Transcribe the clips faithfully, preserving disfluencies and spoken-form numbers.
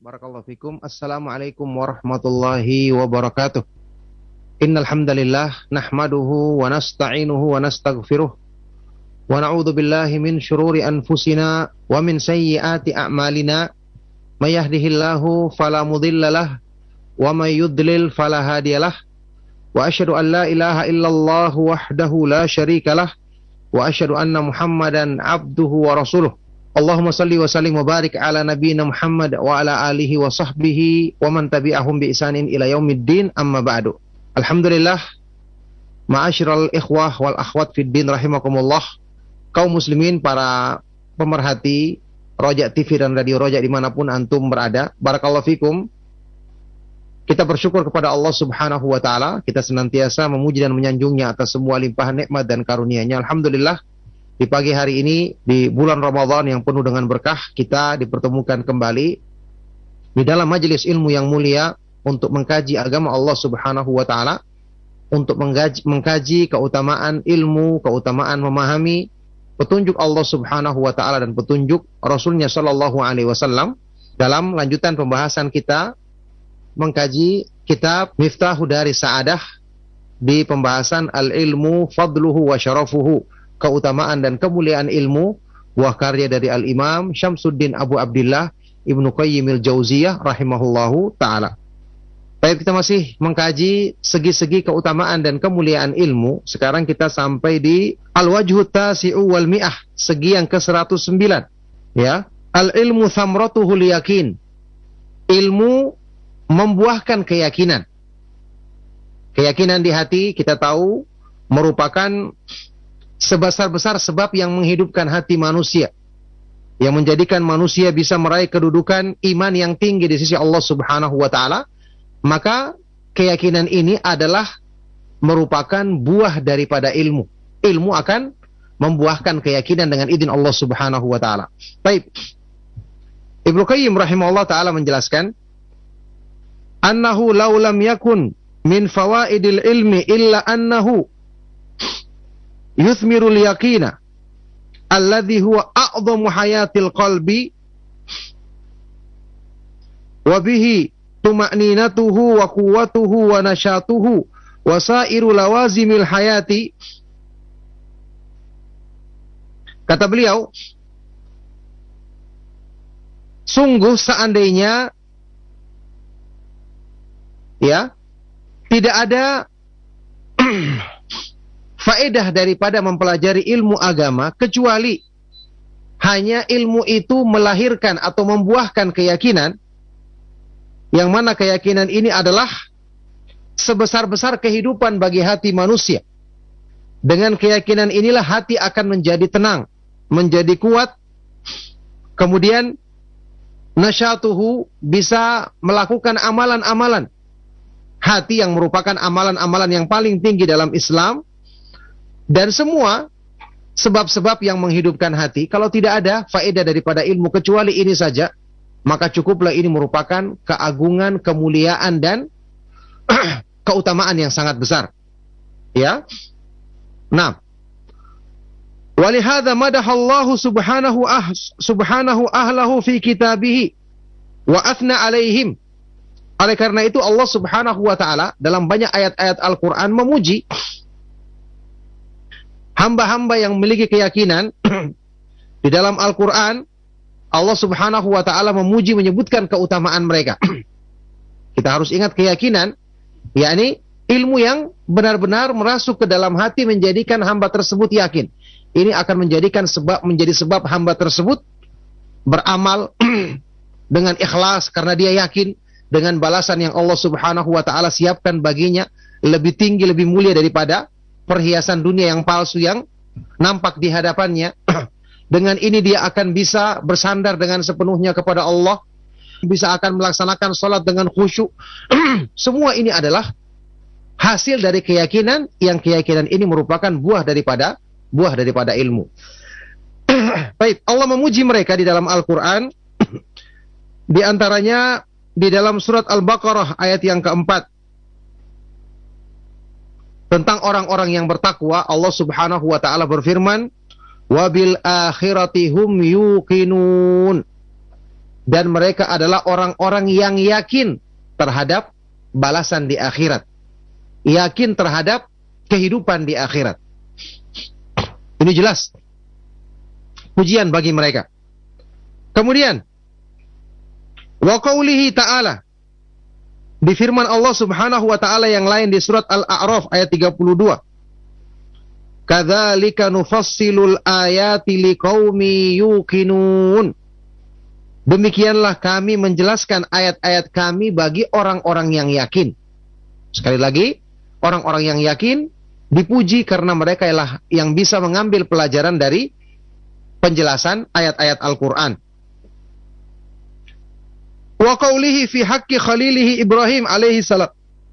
Barakallahu fikum. Assalamualaikum warahmatullahi wabarakatuh. Innal hamdalillah nahmaduhu wa nasta'inuhu wa nastaghfiruh wa na'udzu billahi min syururi anfusina wa min sayyiati a'malina. May yahdihillahu fala mudhillalah wa may yudlil fala hadiyalah. Wa asyhadu an la ilaha illallah wahdahu la syarikalah wa asyhadu anna Muhammadan abduhu wa rasuluh. Allahumma salli wa sallim wa barik ala nabiyyina Muhammad wa ala alihi wa sahbihi wa man tabi'ahum bi ihsanin ila yaumiddin, amma ba'du. Alhamdulillah, ma'asyiral ikhwah wal akhwat fid din rahimakumullah. Kaum muslimin, para pemerhati Roja T V dan Radio Roja dimanapun antum berada, barakallahu fikum. Kita bersyukur kepada Allah subhanahu wa ta'ala. Kita senantiasa memuji dan menyanjungnya atas semua limpahan nikmat dan karunia-Nya. Alhamdulillah, di pagi hari ini, di bulan Ramadan yang penuh dengan berkah, kita dipertemukan kembali di dalam majelis ilmu yang mulia untuk mengkaji agama Allah subhanahu wa ta'ala, untuk mengkaji, mengkaji keutamaan ilmu, keutamaan memahami petunjuk Allah subhanahu wa ta'ala dan petunjuk Rasulnya sallallahu alaihi wasallam. Dalam lanjutan pembahasan kita mengkaji kitab Miftahu Dari Sa'adah di pembahasan Al-Ilmu Fadluhu wa Syarafuhu, keutamaan dan kemuliaan ilmu, buah karya dari Al-Imam Syamsuddin Abu Abdillah Ibnu Qayyim al-Jauziyah rahimahullahu ta'ala. Baik, kita masih mengkaji segi-segi keutamaan dan kemuliaan ilmu. Sekarang kita sampai di Al-Wajhu Tasi'u wal Mi'ah, segi yang ke seratus sembilan. Ya, Al-ilmu thamratuhul yakin. Ilmu membuahkan keyakinan. Keyakinan di hati, kita tahu, merupakan sebesar-besar sebab yang menghidupkan hati manusia, yang menjadikan manusia bisa meraih kedudukan iman yang tinggi di sisi Allah subhanahu wa ta'ala. Maka keyakinan ini adalah merupakan buah daripada ilmu. Ilmu akan membuahkan keyakinan dengan izin Allah subhanahu wa ta'ala. Baik, Ibnu Qayyim rahimahullah ta'ala menjelaskan, annahu law lam yakun min fawaidil ilmi illa annahu yuthmirul yaqina alladhi huwa a'dhamu hayatil qalbi wa bihi tuma'ninatuhu wa quwwatuhu wa nasyatuhu wa sairu lawazimil hayati. Kata beliau, sungguh seandainya ya tidak ada faedah daripada mempelajari ilmu agama kecuali hanya ilmu itu melahirkan atau membuahkan keyakinan, yang mana keyakinan ini adalah sebesar-besar kehidupan bagi hati manusia. Dengan keyakinan inilah hati akan menjadi tenang, menjadi kuat, kemudian nasyatuhu, bisa melakukan amalan-amalan hati yang merupakan amalan-amalan yang paling tinggi dalam Islam. Dan semua sebab-sebab yang menghidupkan hati, kalau tidak ada faedah daripada ilmu kecuali ini saja, maka cukuplah ini merupakan keagungan, kemuliaan dan keutamaan yang sangat besar. Ya. Nah, walihada madahallahu subhanahu ah, subhanahu ahlahu fi kitabihi wa athna alaihim. Oleh karena itu Allah subhanahu wa ta'ala dalam banyak ayat-ayat Al-Quran memuji hamba-hamba yang memiliki keyakinan. Di dalam Al-Quran Allah subhanahu wa ta'ala memuji, menyebutkan keutamaan mereka. Kita harus ingat keyakinan, yakni ilmu yang benar-benar merasuk ke dalam hati, menjadikan hamba tersebut yakin. Ini akan menjadikan sebab menjadi sebab hamba tersebut beramal dengan ikhlas karena dia yakin dengan balasan yang Allah subhanahu wa ta'ala siapkan baginya lebih tinggi, lebih mulia daripada perhiasan dunia yang palsu yang nampak di hadapannya. Dengan ini dia akan bisa bersandar dengan sepenuhnya kepada Allah, bisa akan melaksanakan salat dengan khusyuk. Semua ini adalah hasil dari keyakinan, yang keyakinan ini merupakan buah daripada buah daripada ilmu. Baik, Allah memuji mereka di dalam Al-Quran. Di antaranya di dalam surat Al-Baqarah ayat yang keempat, tentang orang-orang yang bertakwa, Allah subhanahu wa ta'ala berfirman, wabil akhirati hum yuqinun. dan mereka adalah orang-orang yang yakin terhadap balasan di akhirat, yakin terhadap kehidupan di akhirat. Ini jelas pujian bagi mereka. Kemudian wa qaulihi ta'ala, di firman Allah Subhanahu wa taala yang lain di surat Al-A'raf ayat tiga puluh dua, kadzalika nufassilul ayati liqaumi yuqinun, demikianlah kami menjelaskan ayat-ayat kami bagi orang-orang yang yakin. Sekali lagi, orang-orang yang yakin dipuji karena mereka ialah yang bisa mengambil pelajaran dari penjelasan ayat-ayat Al-Quran. Wa qawlihi fi haqqi khalilihi Ibrahim alaihi salam,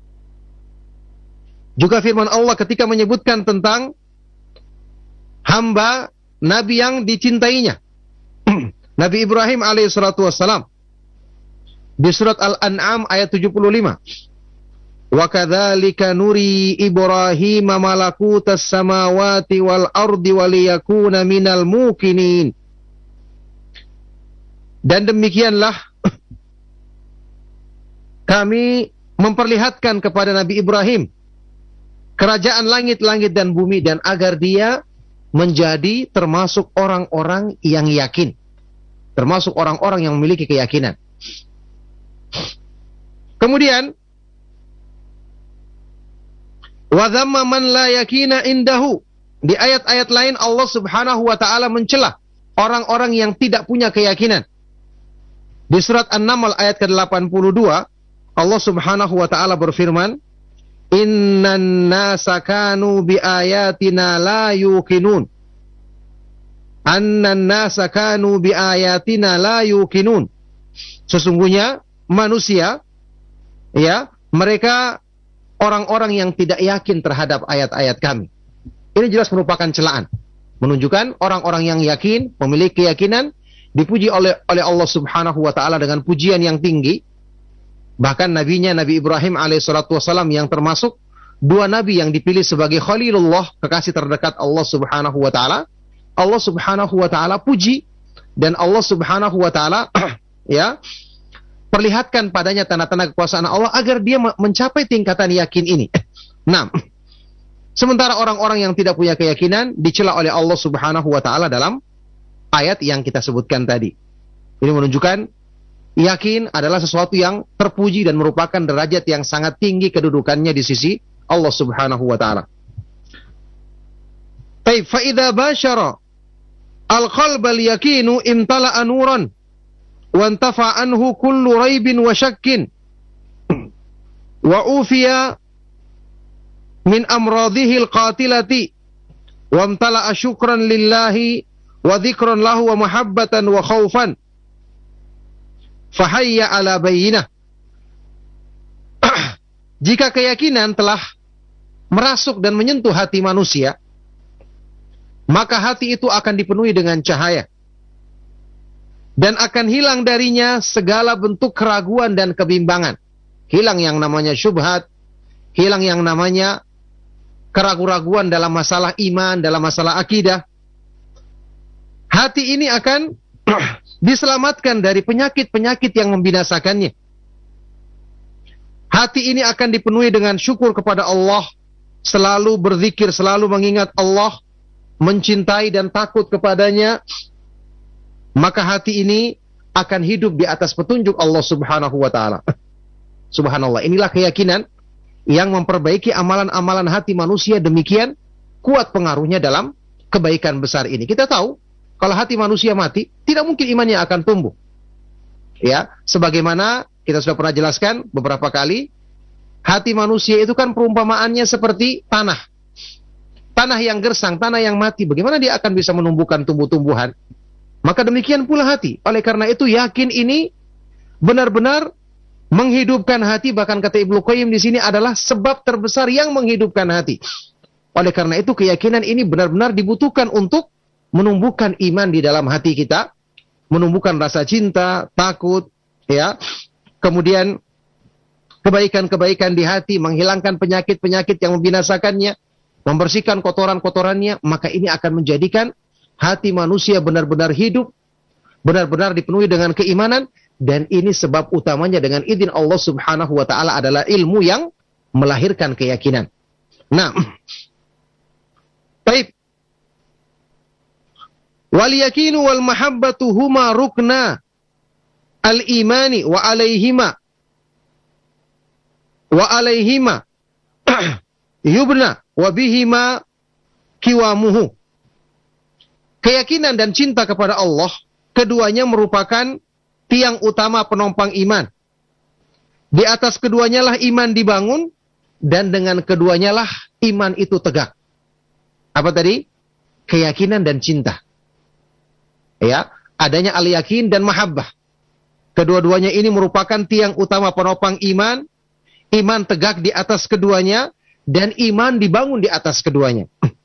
juga firman Allah ketika menyebutkan tentang hamba Nabi yang dicintainya, Nabi Ibrahim alaihi salatu wassalam, di surat Al-An'am ayat tujuh puluh lima. Wa kadzalika nuri Ibrahim malakutas samawati wal ardi waliyakuna minal muqinin. Dan demikianlah kami memperlihatkan kepada Nabi Ibrahim kerajaan langit-langit dan bumi, dan agar dia menjadi termasuk orang-orang yang yakin, termasuk orang-orang yang memiliki keyakinan. Kemudian wa dhamma man la yakina indahu, di ayat-ayat lain Allah Subhanahu wa taala mencela orang-orang yang tidak punya keyakinan. Di surat An-Naml ayat ke delapan puluh dua, Allah Subhanahu wa taala berfirman, innan nasa kanu bi ayatina la yuqinun, annan nasa kanu bi ayatina la yuqinun, sesungguhnya manusia, ya, mereka orang-orang yang tidak yakin terhadap ayat-ayat kami. Ini jelas merupakan celaan, menunjukkan orang-orang yang yakin, memiliki keyakinan, dipuji oleh oleh Allah Subhanahu wa taala dengan pujian yang tinggi. Bahkan nabinya Nabi Ibrahim alaihissalatu wassalam yang termasuk dua nabi yang dipilih sebagai Khalilullah, kekasih terdekat Allah Subhanahu wa taala, Allah Subhanahu wa taala puji, dan Allah Subhanahu wa taala ya, perlihatkan padanya tanda-tanda kekuasaan Allah agar dia mencapai tingkatan yakin ini. Nah, sementara orang-orang yang tidak punya keyakinan dicela oleh Allah Subhanahu wa taala dalam ayat yang kita sebutkan tadi. Ini menunjukkan yakin adalah sesuatu yang terpuji dan merupakan derajat yang sangat tinggi kedudukannya di sisi Allah Subhanahu wa taala. Baik, fa idza bashara al-qalba al-yaqinu imtala'a nuran wa intafa anhu kullu raibin wa syakkin wa ufiya min amradhihi al-qatilati wa imtala'a syukran lillahi wa dzikran lahu wa mahabbatan wa khaufan fahayya ala bayyinah. Jika keyakinan telah merasuk dan menyentuh hati manusia, maka hati itu akan dipenuhi dengan cahaya, dan akan hilang darinya segala bentuk keraguan dan kebimbangan. Hilang yang namanya syubhat, hilang yang namanya keraguan-raguan dalam masalah iman, dalam masalah akidah. Hati ini akan diselamatkan dari penyakit-penyakit yang membinasakannya. Hati ini akan dipenuhi dengan syukur kepada Allah, selalu berzikir, selalu mengingat Allah, mencintai dan takut kepadanya. Maka hati ini akan hidup di atas petunjuk Allah Subhanahu wa taala. Subhanallah, inilah keyakinan yang memperbaiki amalan-amalan hati manusia, demikian kuat pengaruhnya dalam kebaikan besar ini. Kita tahu kalau hati manusia mati, tidak mungkin imannya akan tumbuh. Ya, sebagaimana kita sudah pernah jelaskan beberapa kali, hati manusia itu kan perumpamaannya seperti tanah. Tanah yang gersang, tanah yang mati, bagaimana dia akan bisa menumbuhkan tumbuh-tumbuhan? Maka demikian pula hati. Oleh karena itu, yakin ini benar-benar menghidupkan hati. Bahkan kata Ibnu Qayyim di sini adalah sebab terbesar yang menghidupkan hati. Oleh karena itu, keyakinan ini benar-benar dibutuhkan untuk menumbuhkan iman di dalam hati kita, menumbuhkan rasa cinta, takut, ya, kemudian kebaikan-kebaikan di hati, menghilangkan penyakit-penyakit yang membinasakannya, membersihkan kotoran-kotorannya. Maka ini akan menjadikan hati manusia benar-benar hidup, benar-benar dipenuhi dengan keimanan, Dan ini sebab utamanya dengan izin Allah Subhanahu wa taala adalah ilmu yang melahirkan keyakinan. Nah, baik. Wal yakinu wal mahabbatu huma rukna al-imani wa alaihima wa alaihima yubna wa bihima kiwamuhu. Keyakinan dan cinta kepada Allah, keduanya merupakan tiang utama penopang iman. Di atas keduanya lah iman dibangun, dan dengan keduanya lah iman itu tegak. Apa tadi? Keyakinan dan cinta. Ya, adanya al-yakin dan mahabbah. Kedua-duanya ini merupakan tiang utama penopang iman. Iman tegak di atas keduanya, dan iman dibangun di atas keduanya.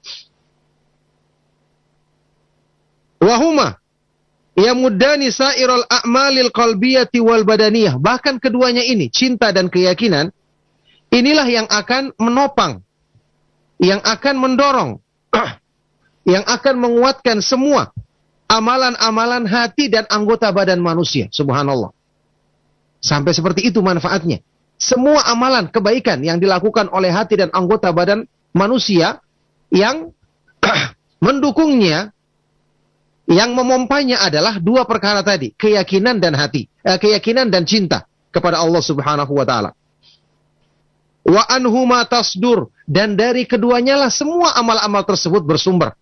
Wahuma yamuddani sa'iral a'malil qalbiyati wal badaniyah. Bahkan keduanya ini, cinta dan keyakinan, inilah yang akan menopang, yang akan mendorong, yang akan menguatkan semua amalan-amalan hati dan anggota badan manusia. Subhanallah. Sampai seperti itu manfaatnya. Semua amalan kebaikan yang dilakukan oleh hati dan anggota badan manusia, yang mendukungnya, yang memompanya adalah dua perkara tadi, keyakinan dan hati, eh, keyakinan dan cinta kepada Allah Subhanahu wa taala. Wa anhuma tasdur, dan dari keduanya lah semua amal-amal tersebut bersumber.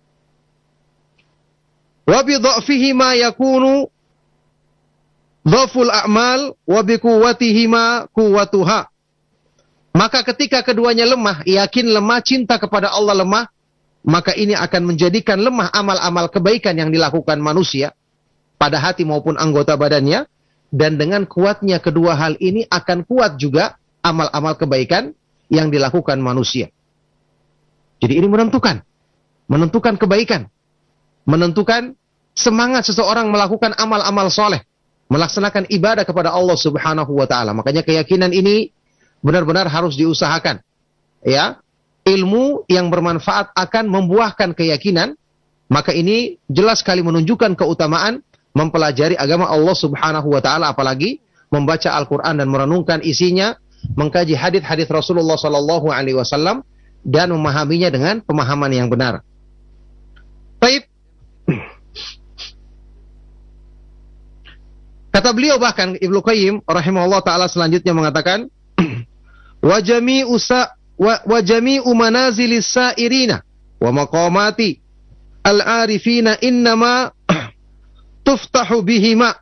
Wa bi dha'fihima yakunu dhaful a'mal wa bi quwwatihima quwwatuha. Maka ketika keduanya lemah, yakin lemah, cinta kepada Allah lemah, maka ini akan menjadikan lemah amal-amal kebaikan yang dilakukan manusia pada hati maupun anggota badannya, dan dengan kuatnya kedua hal ini akan kuat juga amal-amal kebaikan yang dilakukan manusia. Jadi ini menentukan, menentukan kebaikan, menentukan semangat seseorang melakukan amal-amal soleh, melaksanakan ibadah kepada Allah Subhanahu wa taala. Makanya keyakinan ini benar-benar harus diusahakan. Ya, ilmu yang bermanfaat akan membuahkan keyakinan, maka ini jelas sekali menunjukkan keutamaan mempelajari agama Allah Subhanahu wa taala, apalagi membaca Al-Qur'an dan merenungkan isinya, mengkaji hadis-hadis Rasulullah sallallahu alaihi wasallam dan memahaminya dengan pemahaman yang benar. Baik. Kata beliau bahkan Ibnu Qayyim rahimahullah taala selanjutnya mengatakan, wa jami'u sa wa, wa jami'u manazilis sa'irina wa maqamati al-arifina innama tuftahu bihima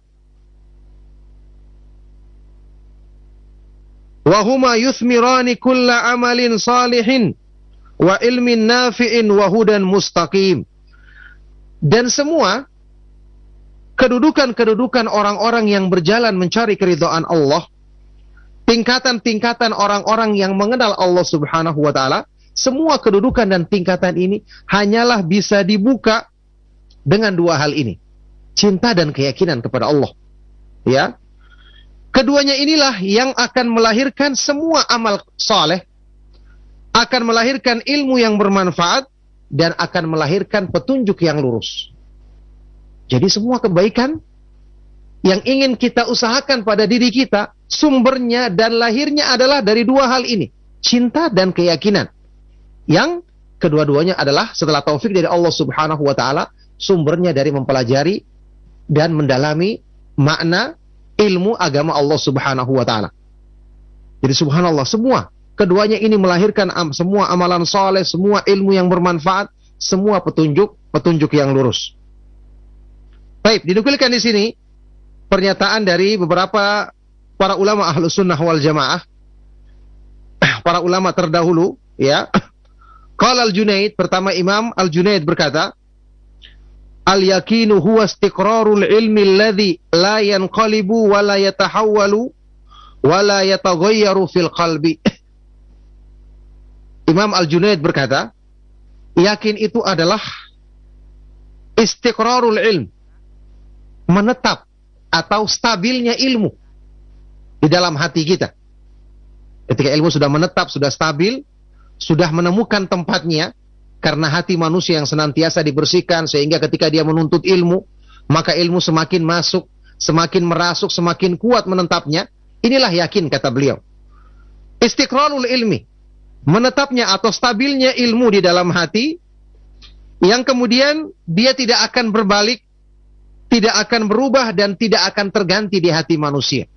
wa huma yuthmirani kulla amalin salihin wa ilmin nafi'in wa hudan mustaqim. Dan semua kedudukan-kedudukan orang-orang yang berjalan mencari keridhaan Allah, tingkatan-tingkatan orang-orang yang mengenal Allah Subhanahu wa taala, semua kedudukan dan tingkatan ini hanyalah bisa dibuka dengan dua hal ini, cinta dan keyakinan kepada Allah. Ya. Keduanya inilah yang akan melahirkan semua amal saleh, akan melahirkan ilmu yang bermanfaat, dan akan melahirkan petunjuk yang lurus. Jadi semua kebaikan yang ingin kita usahakan pada diri kita, sumbernya dan lahirnya adalah dari dua hal ini, cinta dan keyakinan. Yang kedua-duanya adalah setelah taufik dari Allah Subhanahu wa taala, sumbernya dari mempelajari dan mendalami makna ilmu agama Allah Subhanahu wa taala. Jadi subhanallah, semua keduanya ini melahirkan am, semua amalan soleh, semua ilmu yang bermanfaat, semua petunjuk, petunjuk yang lurus. Baik, dinukilkan di sini pernyataan dari beberapa para ulama Ahlus Sunnah wal Jamaah, para ulama terdahulu, ya. Qala Al-Junaid, pertama Imam Al-Junaid berkata, al-yakinu huwa istiqrarul ilmi alladhi la yanqalibu wa la yatahawwalu wa la yataghayyaru fil qalbi. Imam Al-Junaid berkata, yakin itu adalah istiqrarul ilm, menetap atau stabilnya ilmu di dalam hati kita. Ketika ilmu sudah menetap, sudah stabil, sudah menemukan tempatnya, karena hati manusia yang senantiasa dibersihkan, sehingga ketika dia menuntut ilmu, maka ilmu semakin masuk, semakin merasuk, semakin kuat menetapnya. Inilah yakin, kata beliau. Istiqrarul ilmi, menetapnya atau stabilnya ilmu di dalam hati, yang kemudian dia tidak akan berbalik, tidak akan berubah, dan tidak akan terganti di hati manusia.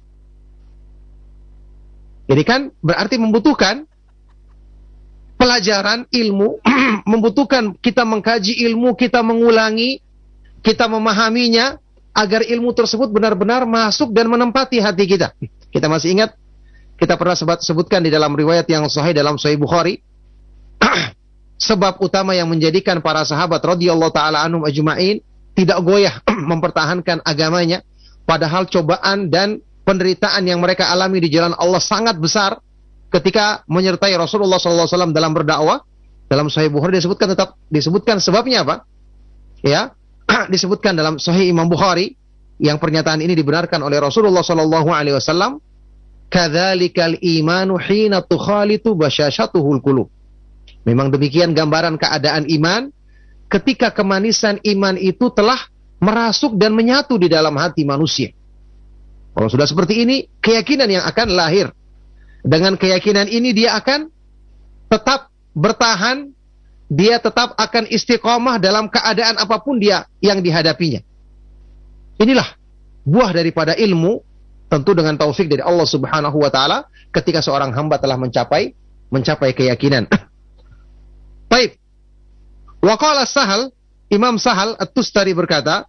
Jadi kan berarti membutuhkan pelajaran ilmu, membutuhkan kita mengkaji ilmu, kita mengulangi, kita memahaminya, agar ilmu tersebut benar-benar masuk dan menempati hati kita. Kita masih ingat, kita pernah sebutkan di dalam riwayat yang sahih dalam Sahih Bukhari, sebab utama yang menjadikan para sahabat radhiyallahu taala anhum ajma'in tidak goyah mempertahankan agamanya, padahal cobaan dan penderitaan yang mereka alami di jalan Allah sangat besar ketika menyertai Rasulullah sallallahu alaihi wasallam dalam berdakwah. Dalam Sahih Bukhari disebutkan tetap disebutkan sebabnya apa? Ya, disebutkan dalam Sahih Imam Bukhari yang pernyataan ini dibenarkan oleh Rasulullah sallallahu alaihi wasallam. Kadzalikal imanu hina tukhalitu basyashatuhul qulub. Memang demikian gambaran keadaan iman ketika kemanisan iman itu telah merasuk dan menyatu di dalam hati manusia. Kalau sudah seperti ini, keyakinan yang akan lahir. Dengan keyakinan ini dia akan tetap bertahan, dia tetap akan istiqomah dalam keadaan apapun dia yang dihadapinya. Inilah buah daripada ilmu, tentu dengan taufik dari Allah Subhanahu wa taala, ketika seorang hamba telah mencapai mencapai keyakinan. Baik. Wa qala Sahal, Imam Sahal At-Tustari berkata,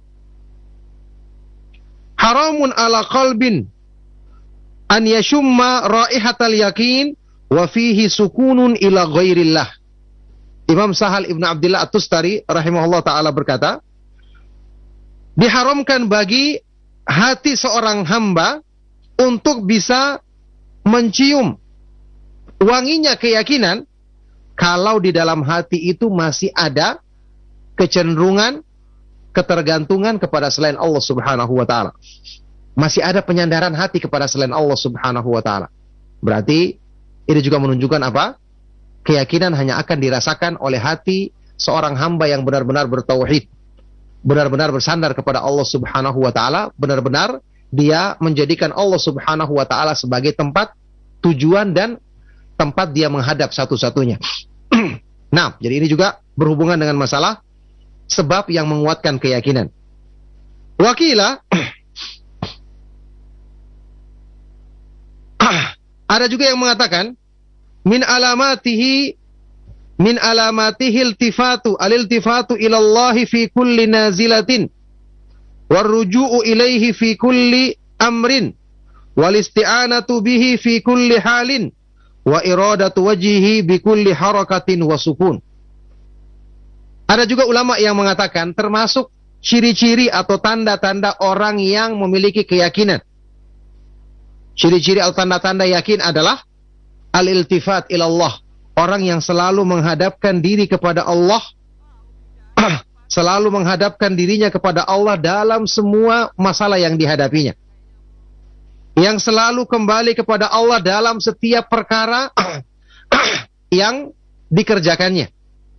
haramun ala qalbin an yashumma raihatal yakin wa fihi sukunun ila ghairillah. Imam Sahal Ibn Abdullah At-Tustari rahimahullah taala berkata, diharamkan bagi hati seorang hamba untuk bisa mencium wanginya keyakinan kalau di dalam hati itu masih ada kecenderungan, ketergantungan kepada selain Allah Subhanahu wa taala. Masih ada penyandaran hati kepada selain Allah Subhanahu wa taala. Berarti ini juga menunjukkan apa? Keyakinan hanya akan dirasakan oleh hati seorang hamba yang benar-benar bertauhid, benar-benar bersandar kepada Allah Subhanahu wa taala, benar-benar dia menjadikan Allah Subhanahu wa taala sebagai tempat tujuan dan tempat dia menghadap satu-satunya. Nah, jadi ini juga berhubungan dengan masalah sebab yang menguatkan keyakinan. Wakila ada juga yang mengatakan min alamatihi min alamatihi iltifatu al-iltifatu ila Allah fi kulli nazilatin warruju'u ilaihi fi kulli amrin wal isti'anatu bihi fi kulli halin wa iradatu wajhihi bi kulli harakatin wa sukun. Ada juga ulama yang mengatakan termasuk ciri-ciri atau tanda-tanda orang yang memiliki keyakinan. Ciri-ciri atau tanda-tanda yakin adalah al-iltifat ilallah, orang yang selalu menghadapkan diri kepada Allah, selalu menghadapkan dirinya kepada Allah dalam semua masalah yang dihadapinya, yang selalu kembali kepada Allah dalam setiap perkara yang dikerjakannya,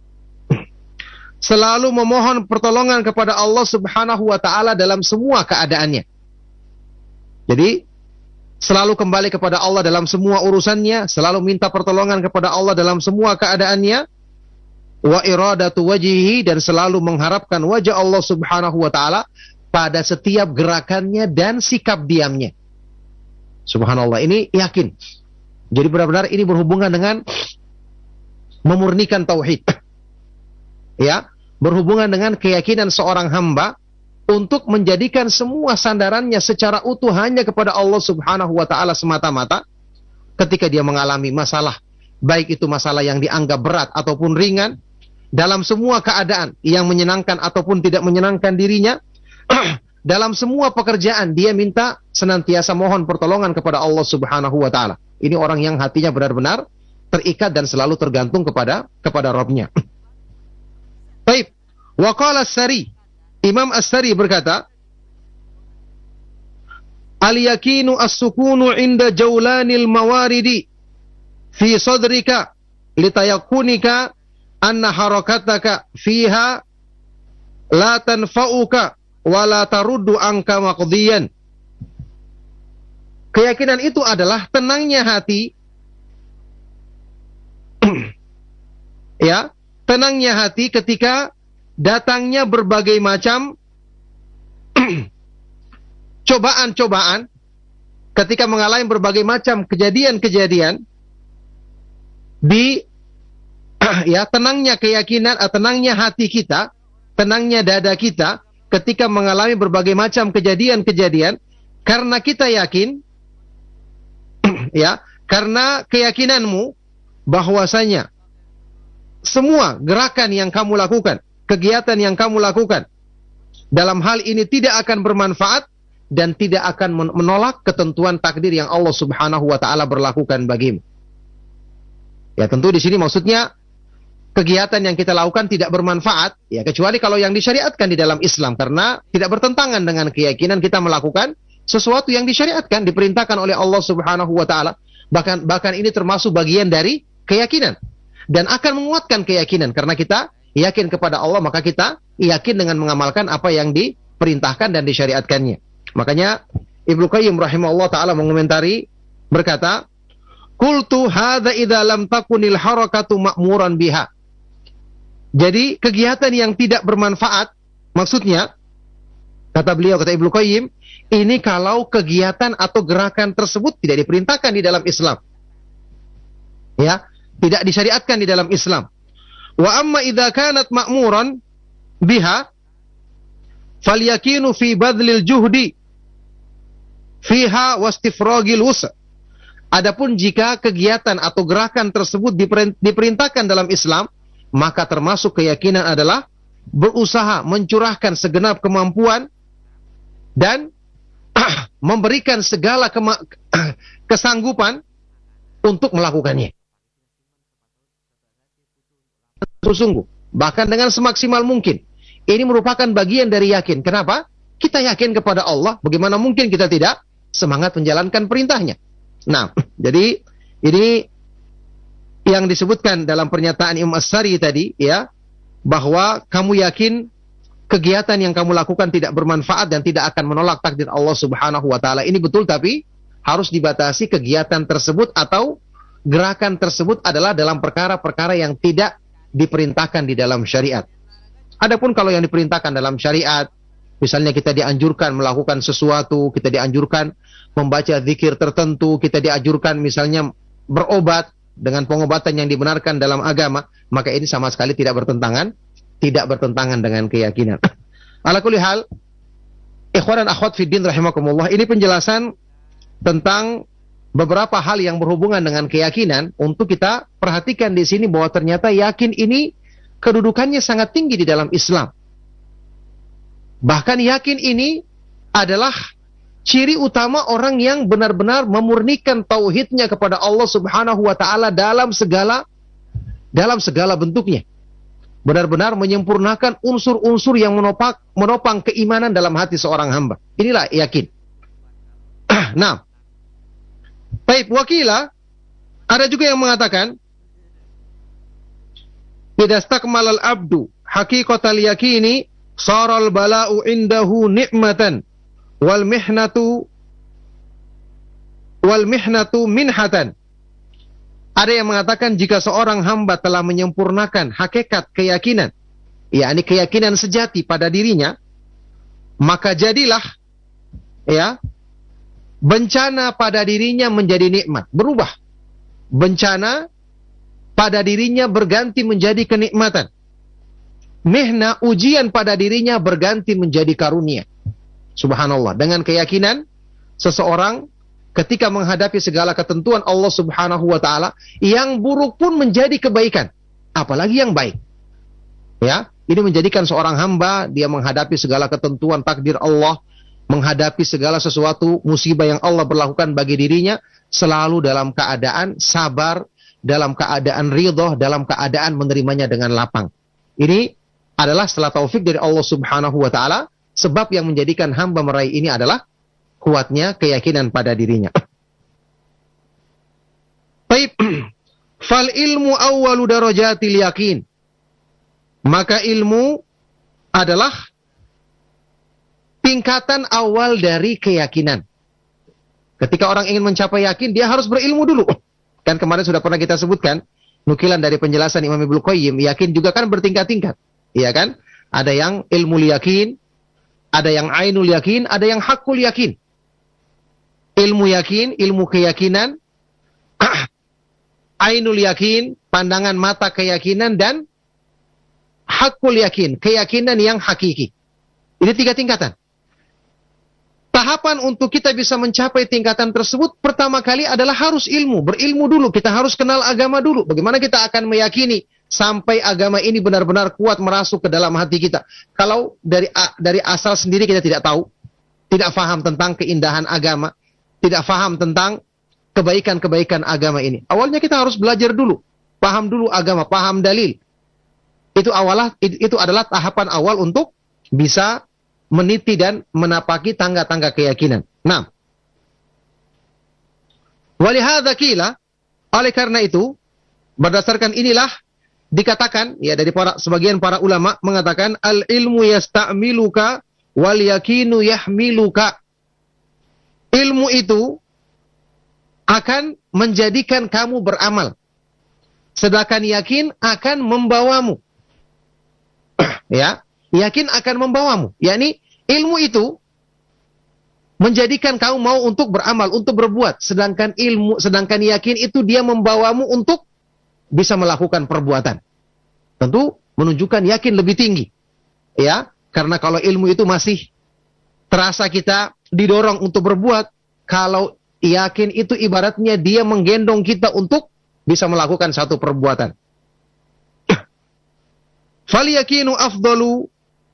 selalu memohon pertolongan kepada Allah Subhanahu wa taala dalam semua keadaannya. Jadi selalu kembali kepada Allah dalam semua urusannya, selalu minta pertolongan kepada Allah dalam semua keadaannya, wa iradatu wajhihi, dan selalu mengharapkan wajah Allah Subhanahu wa taala pada setiap gerakannya dan sikap diamnya. Subhanallah, ini yakin. Jadi benar-benar ini berhubungan dengan memurnikan tauhid. Ya, berhubungan dengan keyakinan seorang hamba untuk menjadikan semua sandarannya secara utuh hanya kepada Allah Subhanahu wa taala semata-mata ketika dia mengalami masalah, baik itu masalah yang dianggap berat ataupun ringan, dalam semua keadaan yang menyenangkan ataupun tidak menyenangkan dirinya, dalam semua pekerjaan dia minta senantiasa mohon pertolongan kepada Allah Subhanahu wa taala. Ini orang yang hatinya benar-benar terikat dan selalu tergantung kepada kepada Rabb-Nya. Baik, wa qala As-Sari, Imam As-Sari berkata, al-yakinu as-sukunu inda jawlanil mawaridi fi sadrika litayakunika anna harakataka fiha la tanfa'uka wa la taruddu anka maqdiyan. Keyakinan itu adalah tenangnya hati, ya, tenangnya hati ketika datangnya berbagai macam cobaan-cobaan, ketika mengalami berbagai macam kejadian-kejadian, di ya tenangnya keyakinan, tenangnya hati kita, tenangnya dada kita ketika mengalami berbagai macam kejadian-kejadian, karena kita yakin, ya, karena keyakinanmu bahwasanya semua gerakan yang kamu lakukan, kegiatan yang kamu lakukan dalam hal ini tidak akan bermanfaat dan tidak akan menolak ketentuan takdir yang Allah Subhanahu wa taala berlakukan bagimu. Ya, tentu di sini maksudnya kegiatan yang kita lakukan tidak bermanfaat, ya, kecuali kalau yang disyariatkan di dalam Islam, karena tidak bertentangan dengan keyakinan kita melakukan sesuatu yang disyariatkan, diperintahkan oleh Allah Subhanahu wa taala. Bahkan bahkan ini termasuk bagian dari keyakinan dan akan menguatkan keyakinan, karena kita yakin kepada Allah, maka kita yakin dengan mengamalkan apa yang diperintahkan dan disyariatkannya. Makanya Ibnu Qayyim rahimahullah taala mengomentari, berkata, "Qultu hadza idza lam takunil harakatu ma'muran biha." Jadi kegiatan yang tidak bermanfaat, maksudnya kata beliau, kata Ibnu Qayyim, ini kalau kegiatan atau gerakan tersebut tidak diperintahkan di dalam Islam, ya, tidak disyariatkan di dalam Islam. Wa amma idza kanat ma'muran biha falyakinu fi badlil juhdi fiha wastifragil wus'. Adapun jika kegiatan atau gerakan tersebut diperintahkan dalam Islam, maka termasuk keyakinan adalah berusaha mencurahkan segenap kemampuan dan memberikan segala kesanggupan untuk melakukannya. Sungguh, bahkan dengan semaksimal mungkin. Ini merupakan bagian dari yakin. Kenapa? Kita yakin kepada Allah, bagaimana mungkin kita tidak semangat menjalankan perintahnya. Nah, jadi ini yang disebutkan dalam pernyataan Imam As-Sari tadi, ya, bahwa kamu yakin kegiatan yang kamu lakukan tidak bermanfaat dan tidak akan menolak takdir Allah Subhanahu wa taala. Ini betul, tapi harus dibatasi kegiatan tersebut atau gerakan tersebut adalah dalam perkara-perkara yang tidak diperintahkan di dalam syariat. Adapun kalau yang diperintahkan dalam syariat, misalnya kita dianjurkan melakukan sesuatu, kita dianjurkan membaca zikir tertentu, kita dianjurkan misalnya berobat dengan pengobatan yang dibenarkan dalam agama, maka ini sama sekali tidak bertentangan, tidak bertentangan dengan keyakinan. Ala kulli hal, ikhwan dan akhwat fiddin rahimakumullah, ini penjelasan tentang beberapa hal yang berhubungan dengan keyakinan untuk kita perhatikan di sini, bahwa ternyata yakin ini kedudukannya sangat tinggi di dalam Islam. Bahkan yakin ini adalah ciri utama orang yang benar-benar memurnikan tauhidnya kepada Allah Subhanahu wa taala dalam segala dalam segala bentuknya. Benar-benar menyempurnakan unsur-unsur yang menopang, menopang keimanan dalam hati seorang hamba. Inilah yakin. Nah, baik, wakila, ada juga yang mengatakan, idza istakmalal abdu haqiqatal yakini saral bala'u indahu ni'matan wal mihnatu wal mihnatu minhatan. Ada yang mengatakan jika seorang hamba telah menyempurnakan hakikat keyakinan, yakni keyakinan sejati pada dirinya, maka jadilah, ya, bencana pada dirinya menjadi nikmat, berubah. Bencana pada dirinya berganti menjadi kenikmatan. Mihna, ujian pada dirinya berganti menjadi karunia. Subhanallah. Dengan keyakinan seseorang ketika menghadapi segala ketentuan Allah Subhanahu wa taala, yang buruk pun menjadi kebaikan, apalagi yang baik. Ya, ini menjadikan seorang hamba dia menghadapi segala ketentuan takdir Allah, menghadapi segala sesuatu musibah yang Allah berlakukan bagi dirinya, selalu dalam keadaan sabar, dalam keadaan ridho, dalam keadaan menerimanya dengan lapang. Ini adalah setelah taufik dari Allah Subhanahu wa taala, sebab yang menjadikan hamba meraih ini adalah kuatnya keyakinan pada dirinya. Baik. Fal ilmu awwalu darajatil yakin. Maka ilmu adalah tingkatan awal dari keyakinan. Ketika orang ingin mencapai yakin, dia harus berilmu dulu. Kan kemarin sudah pernah kita sebutkan, nukilan dari penjelasan Imam Ibnu Qayyim, yakin juga kan bertingkat-tingkat. Iya kan? Ada yang ilmu yakin, ada yang ainul yakin, ada yang hakul yakin. Ilmu yakin, ilmu keyakinan, ainul yakin, pandangan mata keyakinan, dan hakul yakin, keyakinan yang hakiki. Ini tiga tingkatan. Tahapan untuk kita bisa mencapai tingkatan tersebut, pertama kali adalah harus ilmu. Berilmu dulu, kita harus kenal agama dulu. Bagaimana kita akan meyakini sampai agama ini benar-benar kuat merasuk ke dalam hati kita. Kalau dari dari asal sendiri kita tidak tahu, tidak faham tentang keindahan agama, tidak faham tentang kebaikan-kebaikan agama ini. Awalnya kita harus belajar dulu, paham dulu agama, paham dalil. Itu awalah, itu adalah tahapan awal untuk bisa meniti dan menapaki tangga-tangga keyakinan. Nah, walihada qila, oleh karena itu, berdasarkan inilah dikatakan, ya dari para sebagian para ulama mengatakan al ilmu yasta'miluka wal yakinu yahmiluka. Ilmu itu akan menjadikan kamu beramal, sedangkan yakin akan membawamu. Ya, yakin akan membawamu. yakni ilmu itu menjadikan kamu mau untuk beramal, untuk berbuat, sedangkan ilmu, sedangkan yakin itu dia membawamu untuk bisa melakukan perbuatan. Tentu menunjukkan yakin lebih tinggi. Ya, karena kalau ilmu itu masih terasa kita didorong untuk berbuat, kalau yakin itu ibaratnya dia menggendong kita untuk bisa melakukan satu perbuatan. Fal yakinu afdalu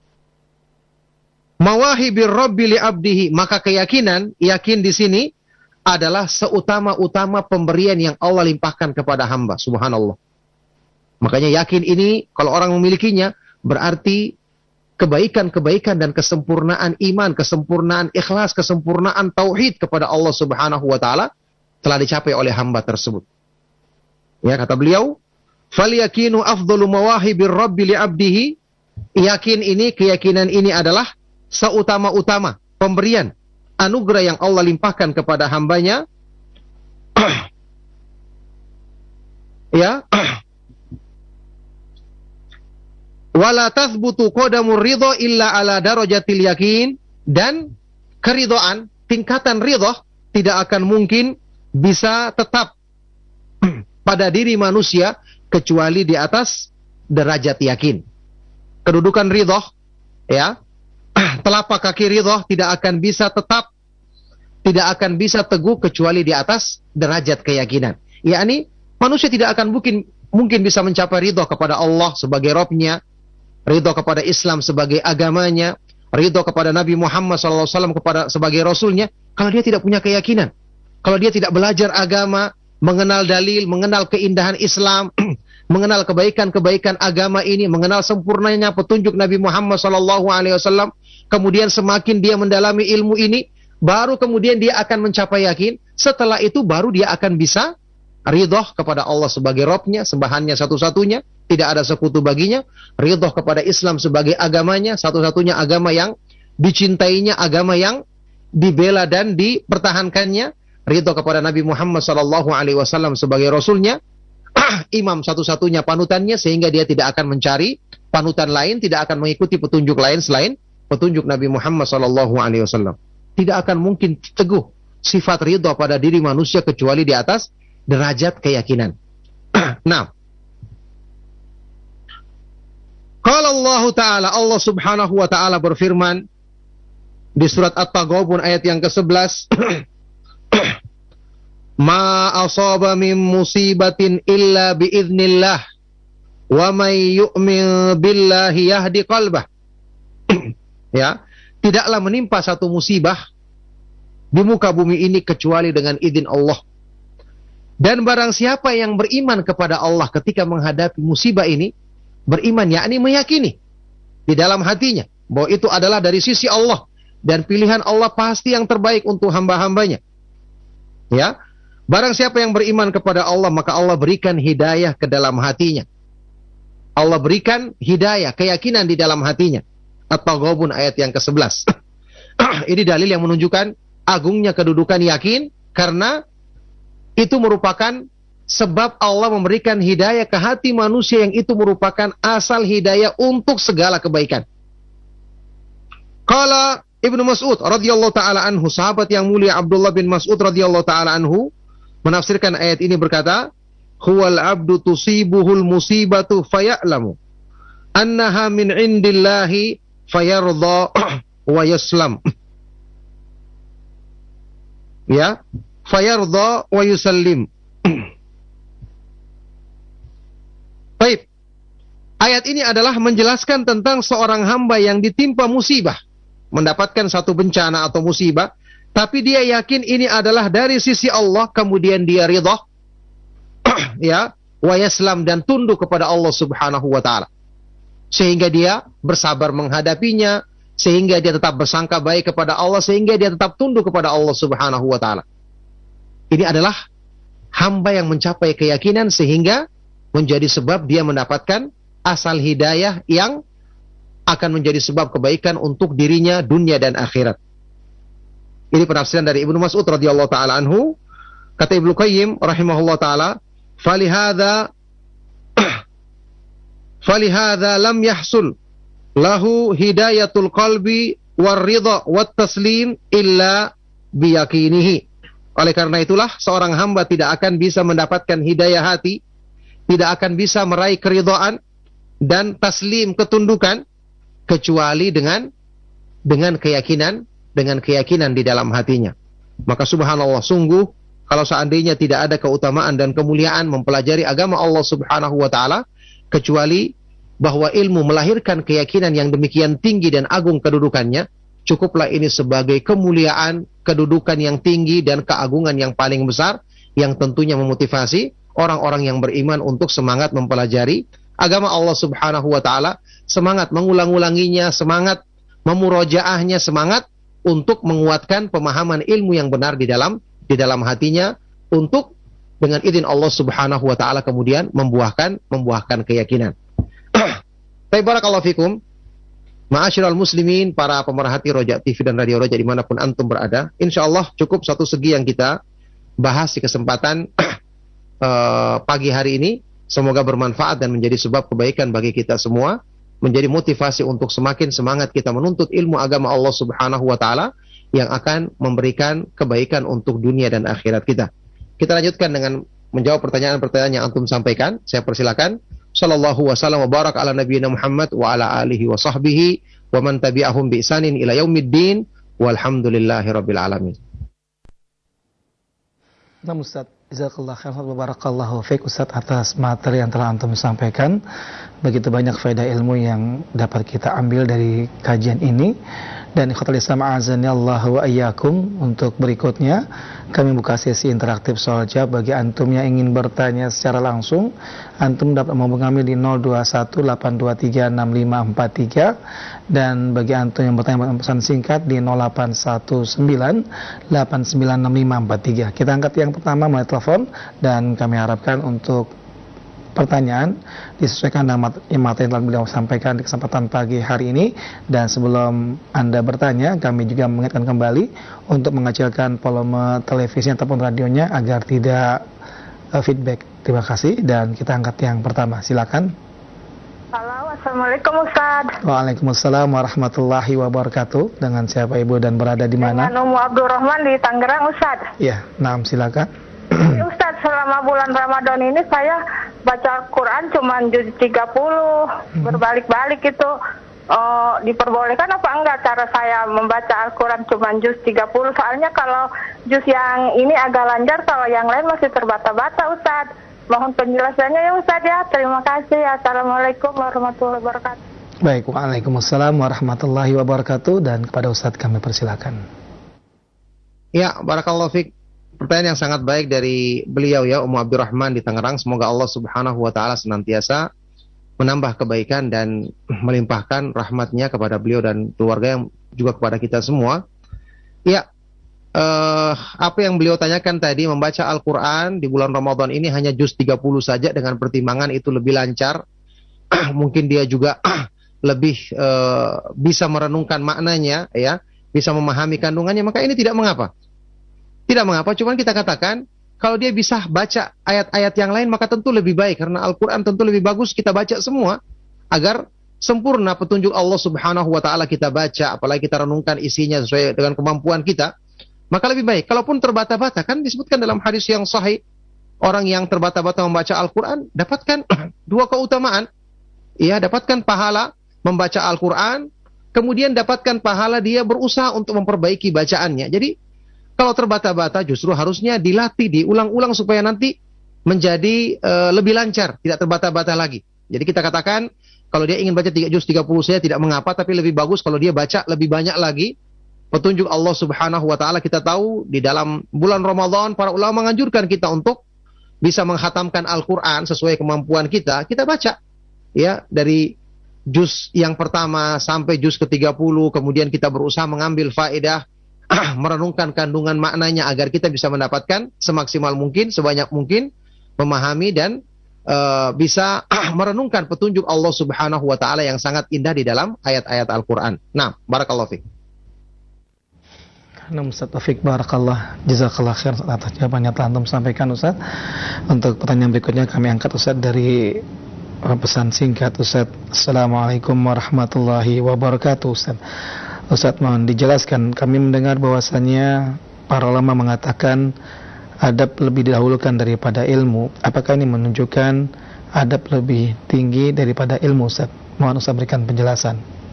mawahibir rabbi li abdihi, maka keyakinan, yakin di sini adalah seutama-utama pemberian yang Allah limpahkan kepada hamba. Subhanallah. Makanya yakin ini kalau orang memilikinya berarti kebaikan-kebaikan dan kesempurnaan iman, kesempurnaan ikhlas, kesempurnaan tauhid kepada Allah Subhanahu wa taala telah dicapai oleh hamba tersebut. Ya, kata beliau, fal yakinu afdalu mawahibir rabbi li abdihi. Yakin ini, keyakinan ini adalah seutama-utama pemberian anugerah yang Allah limpahkan kepada hambanya. Ya. Wala tathbutu qadamur ridha illa ala darajatil yakin, dan keridhaan, tingkatan ridha tidak akan mungkin bisa tetap pada diri manusia kecuali di atas derajat yakin. Kedudukan ridha, ya, telapak kaki ridha tidak akan bisa tetap, tidak akan bisa teguh kecuali di atas derajat keyakinan. Yakni manusia tidak akan mungkin mungkin bisa mencapai ridha kepada Allah sebagai Rabb-Nya, ridha kepada Islam sebagai agamanya, ridha kepada Nabi Muhammad shallallahu alaihi wasallam kepada sebagai Rasulnya, kalau dia tidak punya keyakinan, kalau dia tidak belajar agama, mengenal dalil, mengenal keindahan Islam, mengenal kebaikan-kebaikan agama ini, mengenal sempurnanya petunjuk Nabi Muhammad shallallahu alaihi wasallam, kemudian semakin dia mendalami ilmu ini, baru kemudian dia akan mencapai yakin. Setelah itu baru dia akan bisa ridha kepada Allah sebagai Rabb-Nya, sembahannya satu-satunya, tidak ada sekutu baginya, ridha kepada Islam sebagai agamanya, satu-satunya agama yang dicintainya, agama yang dibela dan dipertahankannya, ridha kepada Nabi Muhammad sallallahu alaihi wasallam sebagai Rasulnya, imam satu-satunya panutannya, sehingga dia tidak akan mencari panutan lain, tidak akan mengikuti petunjuk lain selain petunjuk Nabi Muhammad sallallahu alaihi wasallam. Tidak akan mungkin teguh sifat ridha pada diri manusia kecuali di atas derajat keyakinan. Nah, qala Allah Ta'ala, Allah Subhanahu wa Ta'ala berfirman di surat At-Taghabun ayat yang kesebelas, ma asaba min musibatin illa biiznillah wa may yu'min billahi yahdi qalbah. Ya, tidaklah menimpa satu musibah di muka bumi ini kecuali dengan izin Allah. Dan barang siapa yang beriman kepada Allah ketika menghadapi musibah ini, beriman yakni meyakini di dalam hatinya bahwa itu adalah dari sisi Allah dan pilihan Allah pasti yang terbaik untuk hamba-hambanya. Ya, barang siapa yang beriman kepada Allah, maka Allah berikan hidayah ke dalam hatinya. Allah berikan hidayah, keyakinan di dalam hatinya. At-Taghabun ayat yang kesebelas. Ini dalil yang menunjukkan agungnya kedudukan yakin, karena itu merupakan sebab Allah memberikan hidayah ke hati manusia, yang itu merupakan asal hidayah untuk segala kebaikan. Qala Ibnu Mas'ud radhiyallahu taala anhu, sahabat yang mulia Abdullah bin Mas'ud radhiyallahu taala anhu menafsirkan ayat ini berkata, "Huwal abdu tusibuhul musibatu faya'lamu annaha min indillahi fayarda wa yaslam." Ya, fayarda wa yusallim. Baik. Ayat ini adalah menjelaskan tentang seorang hamba yang ditimpa musibah, mendapatkan satu bencana atau musibah, tapi dia yakin ini adalah dari sisi Allah, kemudian dia ridha, ya, wa yaslam, dan tunduk kepada Allah Subhanahu wa taala. Sehingga dia bersabar menghadapinya, sehingga dia tetap bersangka baik kepada Allah, sehingga dia tetap tunduk kepada Allah Subhanahu wa taala. Ini adalah hamba yang mencapai keyakinan sehingga menjadi sebab dia mendapatkan asal hidayah yang akan menjadi sebab kebaikan untuk dirinya dunia dan akhirat. Ini penafsiran dari Ibnu Mas'ud radhiyallahu taala anhu. Kata Ibnu Qayyim rahimahullah taala, "Falihadza falihadza lam yahsul lahu hidayatul qalbi war ridha wat taslim illa biyaqinihi." Oleh karena itulah seorang hamba tidak akan bisa mendapatkan hidayah hati, tidak akan bisa meraih keridhaan dan taslim, ketundukan, kecuali dengan dengan keyakinan, dengan keyakinan di dalam hatinya. Maka subhanallah, sungguh kalau seandainya tidak ada keutamaan dan kemuliaan mempelajari agama Allah Subhanahu wa taala, kecuali bahwa ilmu melahirkan keyakinan yang demikian tinggi dan agung kedudukannya, cukuplah ini sebagai kemuliaan, kedudukan yang tinggi dan keagungan yang paling besar, yang tentunya memotivasi orang-orang yang beriman untuk semangat mempelajari agama Allah Subhanahu wa taala, semangat mengulang-ulanginya, semangat memurojaahnya, semangat untuk menguatkan pemahaman ilmu yang benar di dalam di dalam hatinya, untuk dengan izin Allah Subhanahu wa taala kemudian membuahkan membuahkan keyakinan. Baik, barakallahu fikum. Ma'asyiral muslimin, para pemerhati Roja T V dan Radio Roja dimanapun antum berada, insyaallah cukup satu segi yang kita bahas di kesempatan uh, pagi hari ini. Semoga bermanfaat dan menjadi sebab kebaikan bagi kita semua, menjadi motivasi untuk semakin semangat kita menuntut ilmu agama Allah Subhanahu wa taala yang akan memberikan kebaikan untuk dunia dan akhirat kita. Kita lanjutkan dengan menjawab pertanyaan-pertanyaan yang antum sampaikan. Saya persilakan. Sallallahu wasallam wa barak ala nabiyina Muhammad wa ala alihi wa sahbihi wa man tabi'ahum bi ihsanin ila yaumiddin walhamdulillahi rabbil alamin. Nah, Ustaz, jazakallahu khairan wa barakallahu fiik Ustaz atas materi yang telah antum sampaikan. Begitu banyak faedah ilmu yang dapat kita ambil dari kajian ini. Dan ikhwatul Islam a'azani Allah wa iyyakum, untuk berikutnya kami buka sesi interaktif soal jawab bagi antum yang ingin bertanya secara langsung. Antum dapat menghubungi kami di nol dua satu delapan dua tiga enam lima empat tiga, dan bagi antum yang bertanya pesan singkat di nol delapan satu sembilan delapan sembilan enam lima empat tiga. Kita angkat yang pertama melalui telepon, dan kami harapkan untuk pertanyaan disesuaikan dengan materi yang telah beliau sampaikan di kesempatan pagi hari ini. Dan sebelum Anda bertanya, kami juga mengingatkan kembali untuk mengecilkan volume televisi ataupun radionya agar tidak uh, feedback. Terima kasih, dan kita angkat yang pertama. Silakan. Halo, assalamualaikum Ustaz. Waalaikumsalam warahmatullahi wabarakatuh. Dengan siapa Ibu dan berada di mana? Dengan Umu Abdurrahman di Tangerang, Ustaz. Ya, naam, silakan. Ustaz, selama bulan Ramadan ini saya baca Quran cuma juz tiga puluh, hmm. berbalik-balik itu. Oh, diperbolehkan apa enggak cara saya membaca Al-Quran cuma juz tiga puluh? Soalnya kalau juz yang ini agak lancar, kalau yang lain masih terbata-bata, Ustaz. Mohon penjelasannya ya Ustaz ya. Terima kasih. Assalamualaikum warahmatullahi wabarakatuh. Baik, waalaikumsalam warahmatullahi wabarakatuh. Dan kepada Ustaz kami persilakan. Ya, barakallahu fiik. Pertanyaan yang sangat baik dari beliau ya, Ummu Abdurrahman di Tangerang. Semoga Allah Subhanahu wa taala senantiasa menambah kebaikan dan melimpahkan rahmatnya kepada beliau dan keluarga, yang juga kepada kita semua. Ya, eh, apa yang beliau tanyakan tadi, membaca Al-Quran di bulan Ramadan ini hanya juz tiga puluh saja dengan pertimbangan itu lebih lancar. Mungkin dia juga lebih eh, bisa merenungkan maknanya ya. bisa memahami kandungannya, maka ini tidak mengapa. Tidak mengapa, cuman kita katakan, kalau dia bisa baca ayat-ayat yang lain, maka tentu lebih baik. Karena Al-Quran tentu lebih bagus kita baca semua, agar sempurna petunjuk Allah subhanahu wa ta'ala kita baca, apalagi kita renungkan isinya sesuai dengan kemampuan kita, maka lebih baik. Kalaupun terbata-bata, kan disebutkan dalam hadis yang sahih, orang yang terbata-bata membaca Al-Quran, dapatkan dua keutamaan. Ya, dapatkan pahala membaca Al-Quran, kemudian dapatkan pahala dia berusaha untuk memperbaiki bacaannya. Jadi, kalau terbata-bata justru harusnya dilatih, diulang-ulang supaya nanti menjadi uh, lebih lancar, tidak terbata-bata lagi. Jadi kita katakan, kalau dia ingin baca tiga juz tiga puluh saja tidak mengapa, tapi lebih bagus kalau dia baca lebih banyak lagi. Petunjuk Allah subhanahu wa ta'ala kita tahu, di dalam bulan Ramadan, para ulama menganjurkan kita untuk bisa menghatamkan Al-Quran sesuai kemampuan kita, kita baca. Ya, dari juz yang pertama sampai juz ke tiga puluh, kemudian kita berusaha mengambil faedah, merenungkan kandungan maknanya agar kita bisa mendapatkan semaksimal mungkin, sebanyak mungkin memahami dan uh, bisa merenungkan petunjuk Allah subhanahu wa ta'ala yang sangat indah di dalam ayat-ayat Al-Quran. Nah, barakallahu fiik. Nah, Ustaz Taufik, barakallah, jazakallah khair atas jawabannya telah antum sampaikan, Ustaz. Untuk pertanyaan berikutnya kami angkat, Ustaz, dari pesan singkat, Ustaz. Assalamualaikum warahmatullahi wabarakatuh, Ustaz. Ustaz, mohon dijelaskan, kami mendengar bahwasannya para ulama mengatakan adab lebih didahulukan daripada ilmu. Apakah ini menunjukkan adab lebih tinggi daripada ilmu, Ustaz? Mohon Ustaz berikan penjelasan.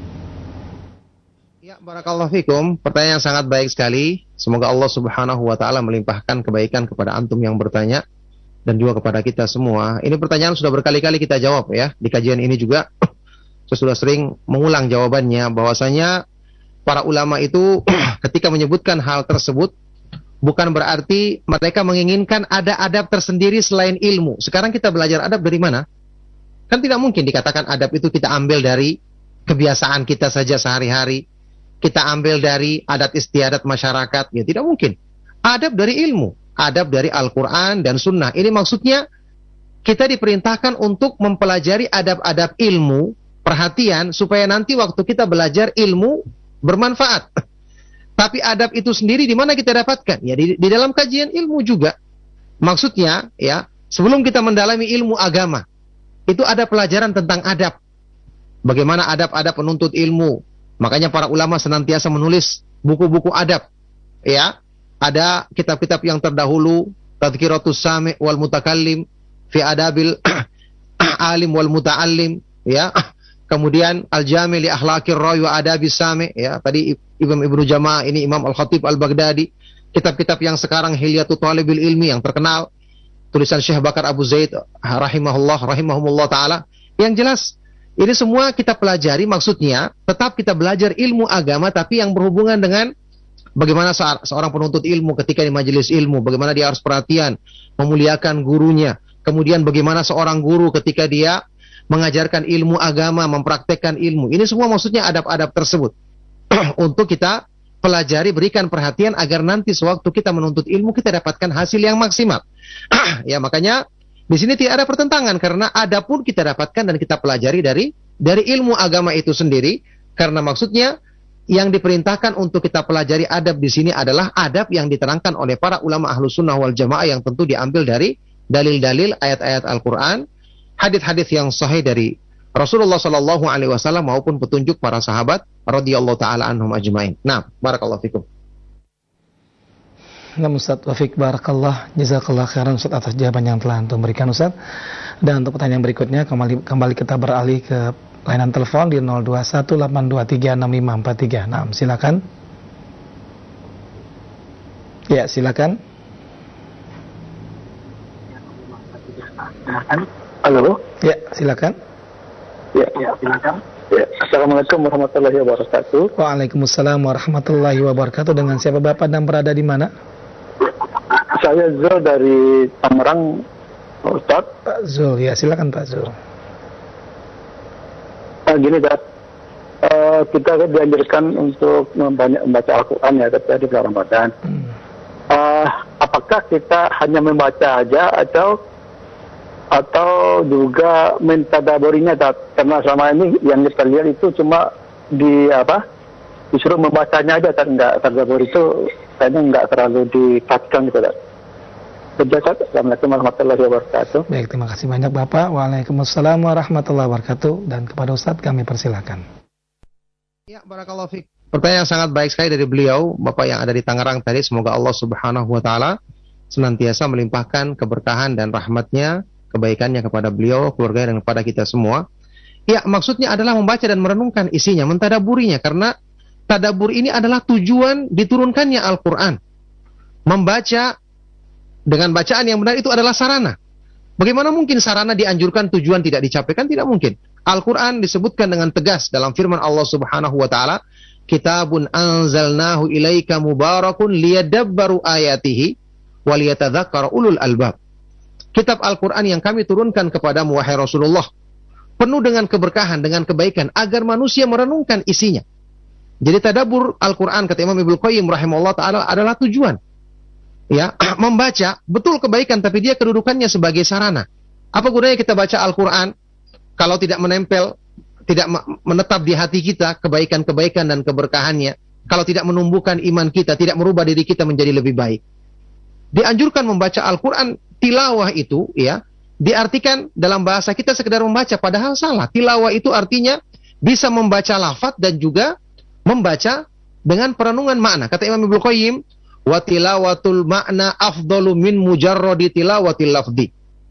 Ya, barakallahu fikum. Pertanyaan yang sangat baik sekali. Semoga Allah subhanahu wa ta'ala melimpahkan kebaikan kepada antum yang bertanya dan juga kepada kita semua. Ini pertanyaan sudah berkali-kali kita jawab ya. Di kajian ini juga saya sudah sering mengulang jawabannya, bahwasanya para ulama itu ketika menyebutkan hal tersebut bukan berarti mereka menginginkan ada adab tersendiri selain ilmu. Sekarang kita belajar adab dari mana? Kan tidak mungkin dikatakan adab itu kita ambil dari kebiasaan kita saja sehari-hari. Kita ambil dari adat istiadat masyarakat. Ya tidak mungkin. Adab dari ilmu. Adab dari Al-Quran dan Sunnah. Ini maksudnya kita diperintahkan untuk mempelajari adab-adab ilmu, perhatian, supaya nanti waktu kita belajar ilmu bermanfaat. Tapi adab itu sendiri di mana kita dapatkan? Ya di, di dalam kajian ilmu juga. Maksudnya ya, sebelum kita mendalami ilmu agama, itu ada pelajaran tentang adab. Bagaimana adab-adab penuntut ilmu. Makanya para ulama senantiasa menulis buku-buku adab. Ya, ada kitab-kitab yang terdahulu, Tadhkiratus Sami' wal Mutakallim fi Adabil Alim wal Muta'allim, ya. Kemudian Al-Jami' li Akhlaqir Rawi wa Adabis Sami', ya. Tadi Imam Ibnu Jama'ah, ini Imam Al-Khatib Al-Baghdadi. Kitab-kitab yang sekarang Hilyatul Talibil Ilmi yang terkenal, tulisan Syekh Bakar Abu Zaid rahimahullah rahimahumullah taala. Yang jelas ini semua kita pelajari, maksudnya tetap kita belajar ilmu agama, tapi yang berhubungan dengan bagaimana seorang penuntut ilmu ketika di majelis ilmu, bagaimana dia harus perhatian, memuliakan gurunya. Kemudian bagaimana seorang guru ketika dia mengajarkan ilmu agama, mempraktekkan ilmu. Ini semua maksudnya adab-adab tersebut. Untuk kita pelajari, berikan perhatian agar nanti sewaktu kita menuntut ilmu kita dapatkan hasil yang maksimal. Ya, makanya di sini tidak ada pertentangan, karena adab pun kita dapatkan dan kita pelajari dari dari ilmu agama itu sendiri. Karena maksudnya yang diperintahkan untuk kita pelajari adab di sini adalah adab yang diterangkan oleh para ulama Ahlus Sunnah wal Jamaah, yang tentu diambil dari dalil-dalil ayat-ayat Al-Quran, hadis-hadis yang sahih dari Rasulullah Sallallahu Alaihi Wasallam maupun petunjuk para sahabat radhiyallahu taala anhum ajmain. Nah, barakallahu fikum. Nah, Ustaz Taufik, barakallah, jazakallah khairan Ustaz atas jawaban yang telah antum berikan, Ustaz. Dan untuk pertanyaan berikutnya kembali kembali kita beralih ke layanan telepon di nol dua satu delapan dua tiga enam lima empat tiga. Nah, silakan. Ya, silakan. Halo. Ya, silakan. Ya, ya, silakan. Ya, Assalamualaikum warahmatullahi wabarakatuh. Waalaikumsalam warahmatullahi wabarakatuh. Dengan siapa Bapak dan berada di mana? Saya Zul dari Tangerang, Ustaz. Pak Zul, ya silakan Pak Zul. Nah, gini, Ustaz. Uh, kita dianjurkan untuk membanyak membaca Al-Quran ya, ketika di bulan Ramadan. Hmm. Uh, apakah kita hanya membaca aja atau atau juga mentadaburinya, karena selama ini yang kita lihat itu cuma di apa justru membacanya aja kan nggak tadabbur itu kayaknya nggak terlalu diperhatikan gitu Ustaz. Ustaz, Assalamualaikum warahmatullahi wabarakatuh. Baik, terima kasih banyak Bapak. Waalaikumsalam warahmatullahi wabarakatuh. Dan kepada Ustadz kami persilakan. Ya, barakallahu fiik. Pertanyaan yang sangat baik sekali dari beliau, Bapak yang ada di Tangerang tadi. Semoga Allah Subhanahu wa taala senantiasa melimpahkan keberkahan dan rahmatnya, kebaikannya kepada beliau, keluarga dan kepada kita semua. Ya, maksudnya adalah membaca dan merenungkan isinya, mentadaburinya, karena tadabbur ini adalah tujuan diturunkannya Al-Qur'an. Membaca dengan bacaan yang benar itu adalah sarana. Bagaimana mungkin sarana dianjurkan, tujuan tidak dicapai? Kan tidak mungkin. Al-Quran disebutkan dengan tegas dalam firman Allah Subhanahu wa taala, "Kitabun anzalnahu ilaika mubarakun liyadabbaru ayatihi wa liyatadzakkara ulul albab." Kitab Al-Quran yang kami turunkan kepadamu wahai Rasulullah, penuh dengan keberkahan, dengan kebaikan, agar manusia merenungkan isinya. Jadi tadabbur Al-Quran, kata Imam Ibnu Qayyim rahimahullah taala, adalah tujuan. Ya, membaca betul kebaikan, tapi dia kedudukannya sebagai sarana. Apa gunanya kita baca Al-Quran kalau tidak menempel, tidak menetap di hati kita kebaikan-kebaikan dan keberkahannya, kalau tidak menumbuhkan iman kita, tidak merubah diri kita menjadi lebih baik. Dianjurkan membaca Al-Quran, tilawah itu ya diartikan dalam bahasa kita sekedar membaca, padahal salah. Tilawah itu artinya bisa membaca lafaz dan juga membaca dengan perenungan makna. Kata Imam Ibnu Qayyim, wa tilawatul makna afdalu min mujarradi tilawatil lafzi.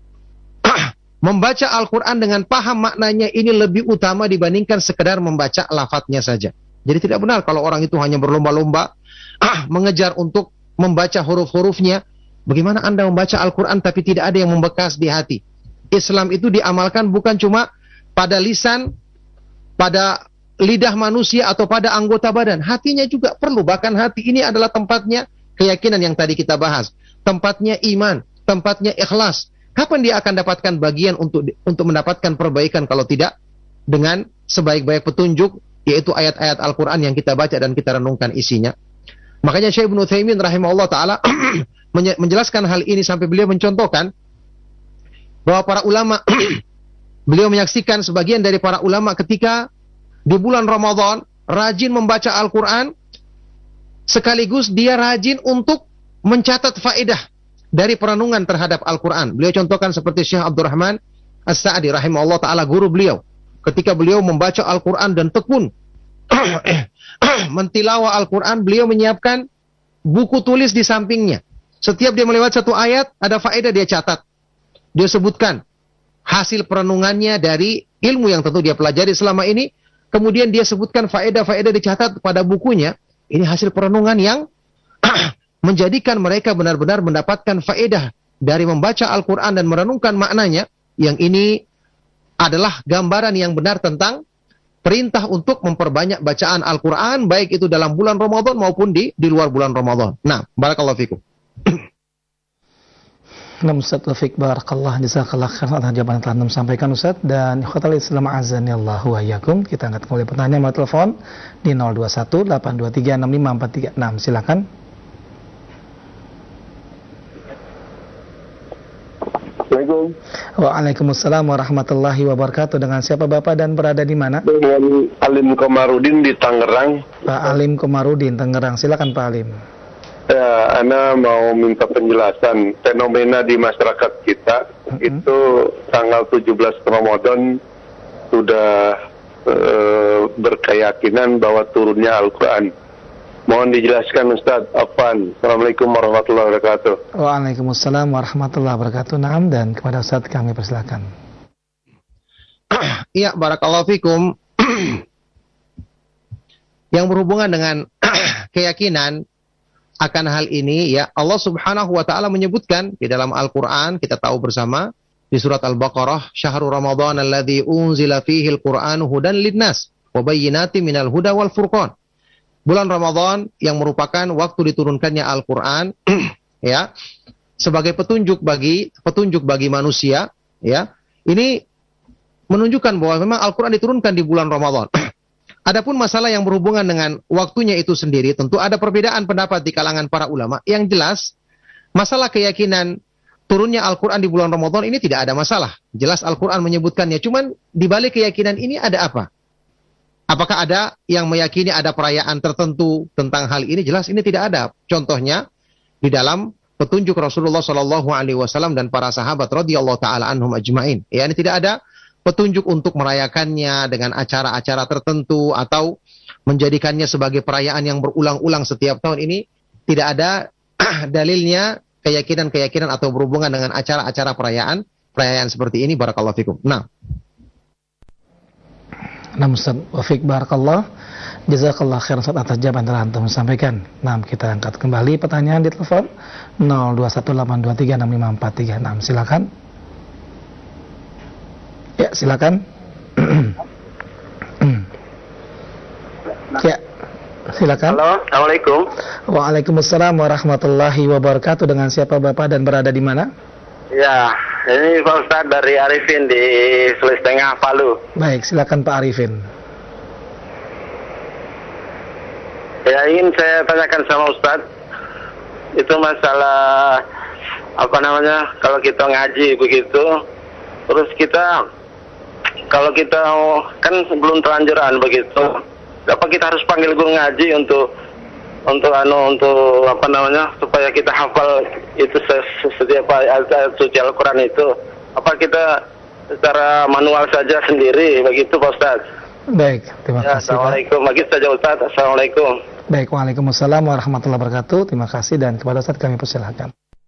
Membaca Al-Quran dengan paham maknanya ini lebih utama dibandingkan sekedar membaca lafadznya saja. Jadi tidak benar kalau orang itu hanya berlomba-lomba ah, mengejar untuk membaca huruf-hurufnya. Bagaimana Anda membaca Al-Quran tapi tidak ada yang membekas di hati? Islam itu diamalkan bukan cuma pada lisan, pada lidah manusia atau pada anggota badan. Hatinya juga perlu. Bahkan hati ini adalah tempatnya keyakinan yang tadi kita bahas, tempatnya iman, tempatnya ikhlas. Kapan dia akan dapatkan bagian untuk untuk mendapatkan perbaikan kalau tidak dengan sebaik-baik petunjuk, yaitu ayat-ayat Al-Quran yang kita baca dan kita renungkan isinya. Makanya Syekh Ibnu Utsaimin rahimahullah taala menjelaskan hal ini sampai beliau mencontohkan bahwa para ulama beliau menyaksikan sebagian dari para ulama ketika di bulan Ramadan rajin membaca Al-Quran, sekaligus dia rajin untuk mencatat faedah dari perenungan terhadap Al-Quran. Beliau contohkan seperti Syekh Abdurrahman As-Sa'di rahimahullah ta'ala, guru beliau. Ketika beliau membaca Al-Quran dan tekun mentilawah Al-Quran, beliau menyiapkan buku tulis di sampingnya. Setiap dia melewati satu ayat, ada faedah dia catat. Dia sebutkan hasil perenungannya dari ilmu yang tentu dia pelajari selama ini. Kemudian dia sebutkan faedah-faedah dicatat pada bukunya. Ini hasil perenungan yang menjadikan mereka benar-benar mendapatkan faedah dari membaca Al-Quran dan merenungkan maknanya. Yang ini adalah gambaran yang benar tentang perintah untuk memperbanyak bacaan Al-Quran, baik itu dalam bulan Ramadan maupun di, di luar bulan Ramadan. Nah, barakallahu fikum. Nah, Ustaz Taufik barakallah jazakallah khairan atas jawaban yang telah Anda sampaikan Ustaz. Dan ikhwatal Islam azanillahu wa iyyakum. Kita angkat kembali pertanyaan melalui telepon di nol dua satu delapan dua tiga enam lima empat tiga enam. Silakan. Assalamualaikum. Waalaikumsalam warahmatullahi wabarakatuh. Dengan siapa Bapak dan berada di mana? Dengan Alim Komarudin di Tangerang. Pak Alim Komarudin, Tangerang. Silakan Pak Alim. Ya, Ana mau minta penjelasan fenomena di masyarakat kita. Mm-hmm. Itu tanggal tujuh belas Ramadan sudah e, berkeyakinan bahwa turunnya Al-Quran. Mohon dijelaskan Ustaz. Afwan. Assalamualaikum warahmatullahi wabarakatuh. Waalaikumsalam warahmatullahi wabarakatuh. Naam, dan kepada Ustaz kami persilakan. Iya, barakallahu fikum. Yang berhubungan dengan keyakinan akan hal ini, ya, Allah Subhanahu wa taala menyebutkan di dalam Al-Qur'an, kita tahu bersama di surat Al-Baqarah, syahrul Ramadan alladzi unzila fihi al-Qur'anu hudan linnas wa bayyinatin minal huda wal furqan. Bulan Ramadan yang merupakan waktu diturunkannya Al-Qur'an ya, sebagai petunjuk bagi petunjuk bagi manusia, ya. Ini menunjukkan bahwa memang Al-Qur'an diturunkan di bulan Ramadan. Adapun masalah yang berhubungan dengan waktunya itu sendiri, tentu ada perbedaan pendapat di kalangan para ulama. Yang jelas, masalah keyakinan turunnya Al-Quran di bulan Ramadan ini tidak ada masalah. Jelas Al-Quran menyebutkannya. Cuman di balik keyakinan ini ada apa? Apakah ada yang meyakini ada perayaan tertentu tentang hal ini? Jelas ini tidak ada. Contohnya di dalam petunjuk Rasulullah Shallallahu Alaihi Wasallam dan para sahabat radhiyallahu taala anhum ajmain. Ya, ini tidak ada petunjuk untuk merayakannya dengan acara-acara tertentu atau menjadikannya sebagai perayaan yang berulang-ulang setiap tahun. Ini tidak ada dalilnya, keyakinan-keyakinan atau berhubungan dengan acara-acara perayaan perayaan seperti ini. Barakallahu fikum. Nah. Nah, Ustaz Wafiq Barakallah, jazakallah khairan atas jawaban telah antum sampaikan. Nah, kita angkat kembali pertanyaan di telepon nol dua satu delapan dua tiga enam lima empat tiga enam. Silakan. Ya, silakan. Ya, silakan. Halo, Assalamualaikum. Waalaikumsalam warahmatullahi wabarakatuh. Dengan siapa Bapak dan berada di mana? Ya, ini Pak Ustadz dari Arifin di Sulawesi Tengah, Palu. Baik, silakan Pak Arifin. Ya, ingin saya tanyakan sama Ustadz, itu masalah apa namanya, kalau kita ngaji begitu, terus kita kalau kita kan belum terlanjuran begitu, apa kita harus panggil guru ngaji untuk untuk anu untuk apa namanya supaya kita hafal itu setiap ayat suci Al-Quran itu, apa kita secara manual saja sendiri begitu Pak Ustaz? Baik, terima ya, kasih. Assalamualaikum, begitu saja Ustaz. Assalamualaikum. Baik, waalaikumsalam warahmatullahi wabarakatuh. Terima kasih dan kepada Ustaz kami persilakan.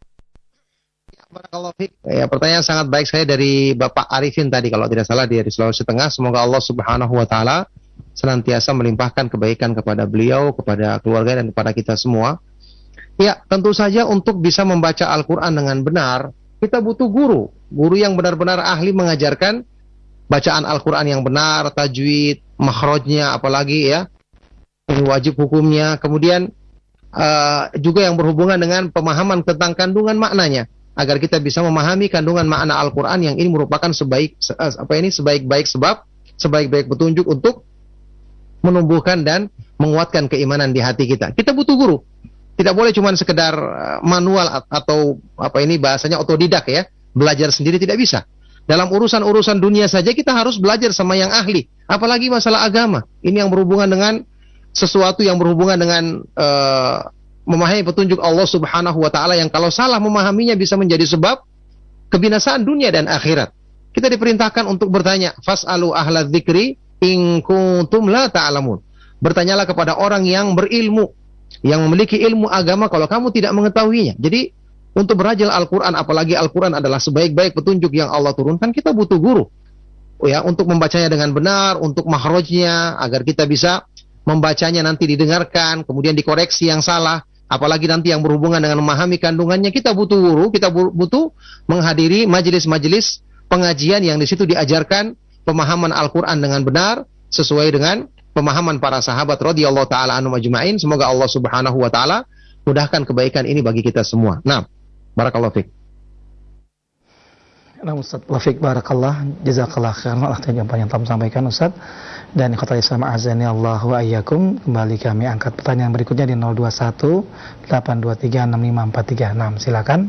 Ya, pertanyaan sangat baik saya dari Bapak Arifin tadi kalau tidak salah dia di Sulawesi Tengah. Semoga Allah Subhanahu wa taala senantiasa melimpahkan kebaikan kepada beliau, kepada keluarga dan kepada kita semua. Ya, tentu saja untuk bisa membaca Al-Quran dengan benar, kita butuh guru. Guru yang benar-benar ahli mengajarkan bacaan Al-Quran yang benar, tajwid, makhrajnya, apalagi ya, wajib hukumnya. Kemudian uh, juga yang berhubungan dengan pemahaman tentang kandungan maknanya, agar kita bisa memahami kandungan makna Al-Quran yang ini merupakan sebaik apa ini sebaik-baik sebab, sebaik-baik petunjuk untuk menumbuhkan dan menguatkan keimanan di hati kita. Kita butuh guru. Tidak boleh cuma sekedar manual atau apa ini bahasanya otodidak ya, belajar sendiri tidak bisa. Dalam urusan-urusan dunia saja kita harus belajar sama yang ahli. Apalagi masalah agama. Ini yang berhubungan dengan sesuatu yang berhubungan dengan uh, memahami petunjuk Allah Subhanahu wa taala yang kalau salah memahaminya bisa menjadi sebab kebinasaan dunia dan akhirat. Kita diperintahkan untuk bertanya, fas'alu ahla dzikri in kuntum la ta'lamun. Bertanyalah kepada orang yang berilmu, yang memiliki ilmu agama kalau kamu tidak mengetahuinya. Jadi untuk belajar Al-Quran, apalagi Al-Quran adalah sebaik-baik petunjuk yang Allah turunkan, kita butuh guru. Oh ya, untuk membacanya dengan benar, untuk makhrajnya, agar kita bisa membacanya nanti didengarkan, kemudian dikoreksi yang salah. Apalagi nanti yang berhubungan dengan memahami kandungannya, kita butuh guru, kita butuh menghadiri majelis-majelis pengajian yang di situ diajarkan pemahaman Al-Quran dengan benar sesuai dengan pemahaman para sahabat radhiyallahu taala anhum ajmain. Semoga Allah Subhanahu wa taala mudahkan kebaikan ini bagi kita semua. Nah, barakallahu fiik. Nah, Ustaz Wafiq Barakallah, jazakallah khairan atas jawaban yang telah sampaikan Ustaz. Dan ikhwatal Islam azani Allah wa iyyakum, kembali kami angkat pertanyaan berikutnya di nol dua satu delapan dua tiga enam lima empat tiga enam. Silakan.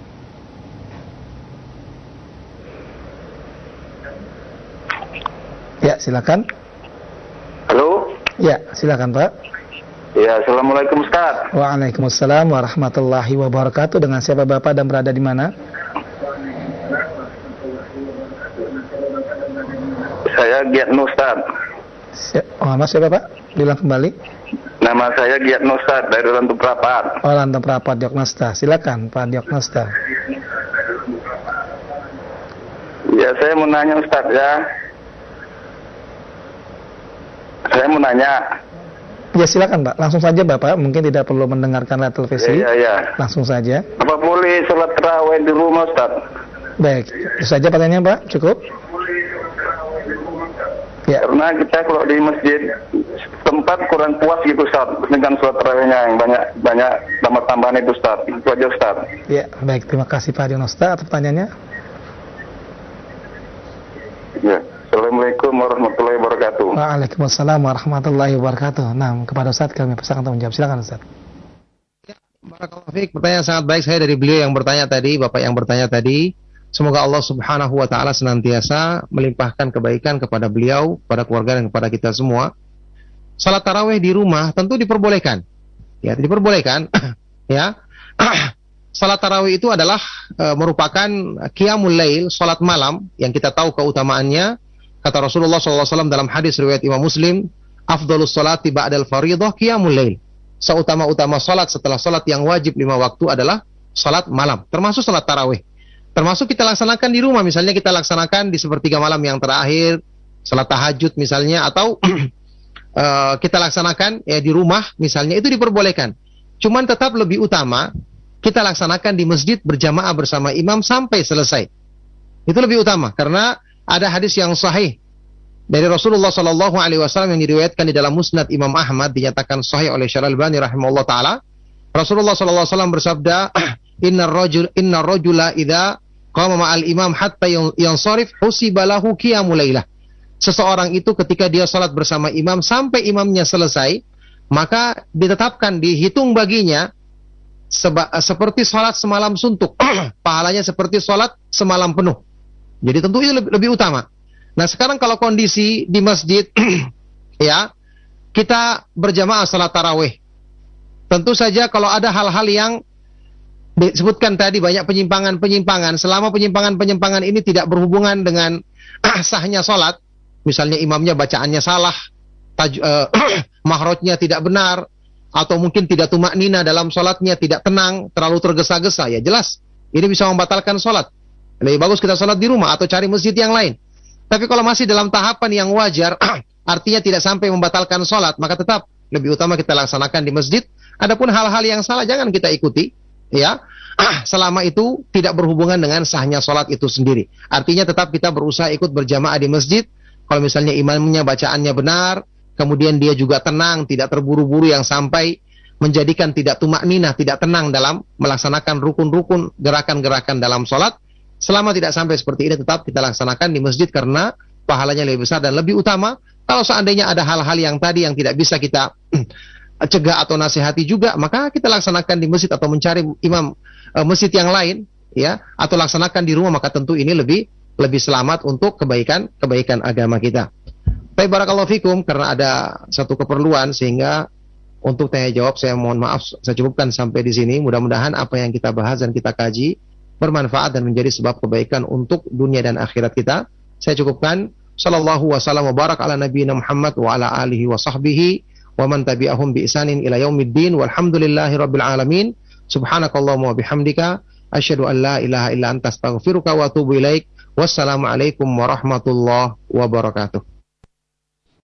Ya, silakan. Halo. Ya, silakan Pak. Ya, Assalamualaikum Ustaz. Waalaikumsalam warahmatullahi wabarakatuh. Dengan siapa Bapak dan berada di mana? Saya Giatno Ustaz. Oh, Mas siapa Pak? Bilang kembali. Nama saya Giatno Ustaz dari Lantung Prapat. Oh, Lantung Prapat Dioknosta. Silakan Pak Dioknosta. Ya, saya mau nanya Ustaz ya. Saya mau nanya. Ya silakan Pak, langsung saja Bapak, mungkin tidak perlu mendengarkan live televisi. Ya, ya, ya. Langsung saja. Apa boleh sholat tarawih di rumah Ustaz? Baik, itu saja pertanyaannya Pak, cukup? Ya. Karena kita kalau di masjid tempat kurang puas gitu Ustaz dengan sholat tarawihnya yang banyak banyak tambah-tambahan itu Ustaz. Itu aja Ustaz. Ya, baik, terima kasih Pak Dionosta atas pertanyaannya. Ya. Assalamualaikum warahmatullahi wabarakatuh. Waalaikumsalam warahmatullahi wabarakatuh. Nah, kepada Ustaz kami persilakan untuk menjawab. Silakan Ustaz. Ya, barakallahu fiik. Pertanyaan sangat baik saya dari beliau yang bertanya tadi, Bapak yang bertanya tadi. Semoga Allah Subhanahu wa taala senantiasa melimpahkan kebaikan kepada beliau, kepada keluarga dan kepada kita semua. Salat tarawih di rumah tentu diperbolehkan. Ya, diperbolehkan. Ya. Salat tarawih itu adalah e, merupakan qiyamul lail, salat malam yang kita tahu keutamaannya. Kata Rasulullah sallallahu alaihi wasallam dalam hadis riwayat Imam Muslim, afdhalus salati ba'dal fardhah qiyamul lail. Seutama-utama salat setelah salat yang wajib lima waktu adalah salat malam, termasuk salat tarawih. Termasuk kita laksanakan di rumah, misalnya kita laksanakan di sepertiga malam yang terakhir, salat tahajud misalnya, atau uh, kita laksanakan ya di rumah misalnya, itu diperbolehkan. Cuman tetap lebih utama kita laksanakan di masjid berjamaah bersama imam sampai selesai. Itu lebih utama karena ada hadis yang sahih dari Rasulullah sallallahu alaihi wasallam yang diriwayatkan di dalam Musnad Imam Ahmad, dinyatakan sahih oleh Syekh Al-Albani rahimahullah taala. Rasulullah sallallahu alaihi wasallam bersabda, "Innar rajul innar rajula idza qama ma'al imam hatta yansharif husiba lahu qiyamul lailah." Seseorang itu ketika dia salat bersama imam sampai imamnya selesai, maka ditetapkan, dihitung baginya seba, seperti salat semalam suntuk. Pahalanya seperti salat semalam penuh. Jadi tentu itu lebih, lebih utama. Nah, sekarang kalau kondisi di masjid ya, kita berjamaah salat tarawih. Tentu saja kalau ada hal-hal yang disebutkan tadi, banyak penyimpangan-penyimpangan, selama penyimpangan-penyimpangan ini tidak berhubungan dengan sahnya salat, misalnya imamnya bacaannya salah, taj- uh, mahrojnya tidak benar, atau mungkin tidak tumak nina dalam salatnya, tidak tenang, terlalu tergesa-gesa, ya jelas ini bisa membatalkan salat. Lebih bagus kita salat di rumah atau cari masjid yang lain. Tapi kalau masih dalam tahapan yang wajar, artinya tidak sampai membatalkan salat, maka tetap lebih utama kita laksanakan di masjid. Adapun hal-hal yang salah jangan kita ikuti, ya. Selama itu tidak berhubungan dengan sahnya salat itu sendiri. Artinya tetap kita berusaha ikut berjamaah di masjid. Kalau misalnya imamnya bacaannya benar, kemudian dia juga tenang, tidak terburu-buru yang sampai menjadikan tidak tumak ninah, tidak tenang dalam melaksanakan rukun-rukun gerakan-gerakan dalam salat. Selama tidak sampai seperti ini, tetap kita laksanakan di masjid karena pahalanya lebih besar dan lebih utama. Kalau seandainya ada hal-hal yang tadi yang tidak bisa kita cegah atau nasihati juga, maka kita laksanakan di masjid atau mencari imam e, masjid yang lain, ya, atau laksanakan di rumah, maka tentu ini lebih lebih selamat untuk kebaikan kebaikan agama kita. Baik, barakallahu fikum, karena ada satu keperluan sehingga untuk tanya jawab saya mohon maaf saya cukupkan sampai di sini. Mudah-mudahan apa yang kita bahas dan kita kaji bermanfaat dan menjadi sebab kebaikan untuk dunia dan akhirat kita. Saya cukupkan. Sallallahu wasallam wa barak ala nabiyina Muhammad wa ala alihi wa sahbihi wa man tabi'ahum bi ihsanin ila yaumiddin walhamdulillahi rabbil alamin. Subhanakallahumma wa bihamdika asyhadu an la ilaha illa anta astaghfiruka wa atubu ilaik. Wassalamu alaikum warahmatullahi wabarakatuh.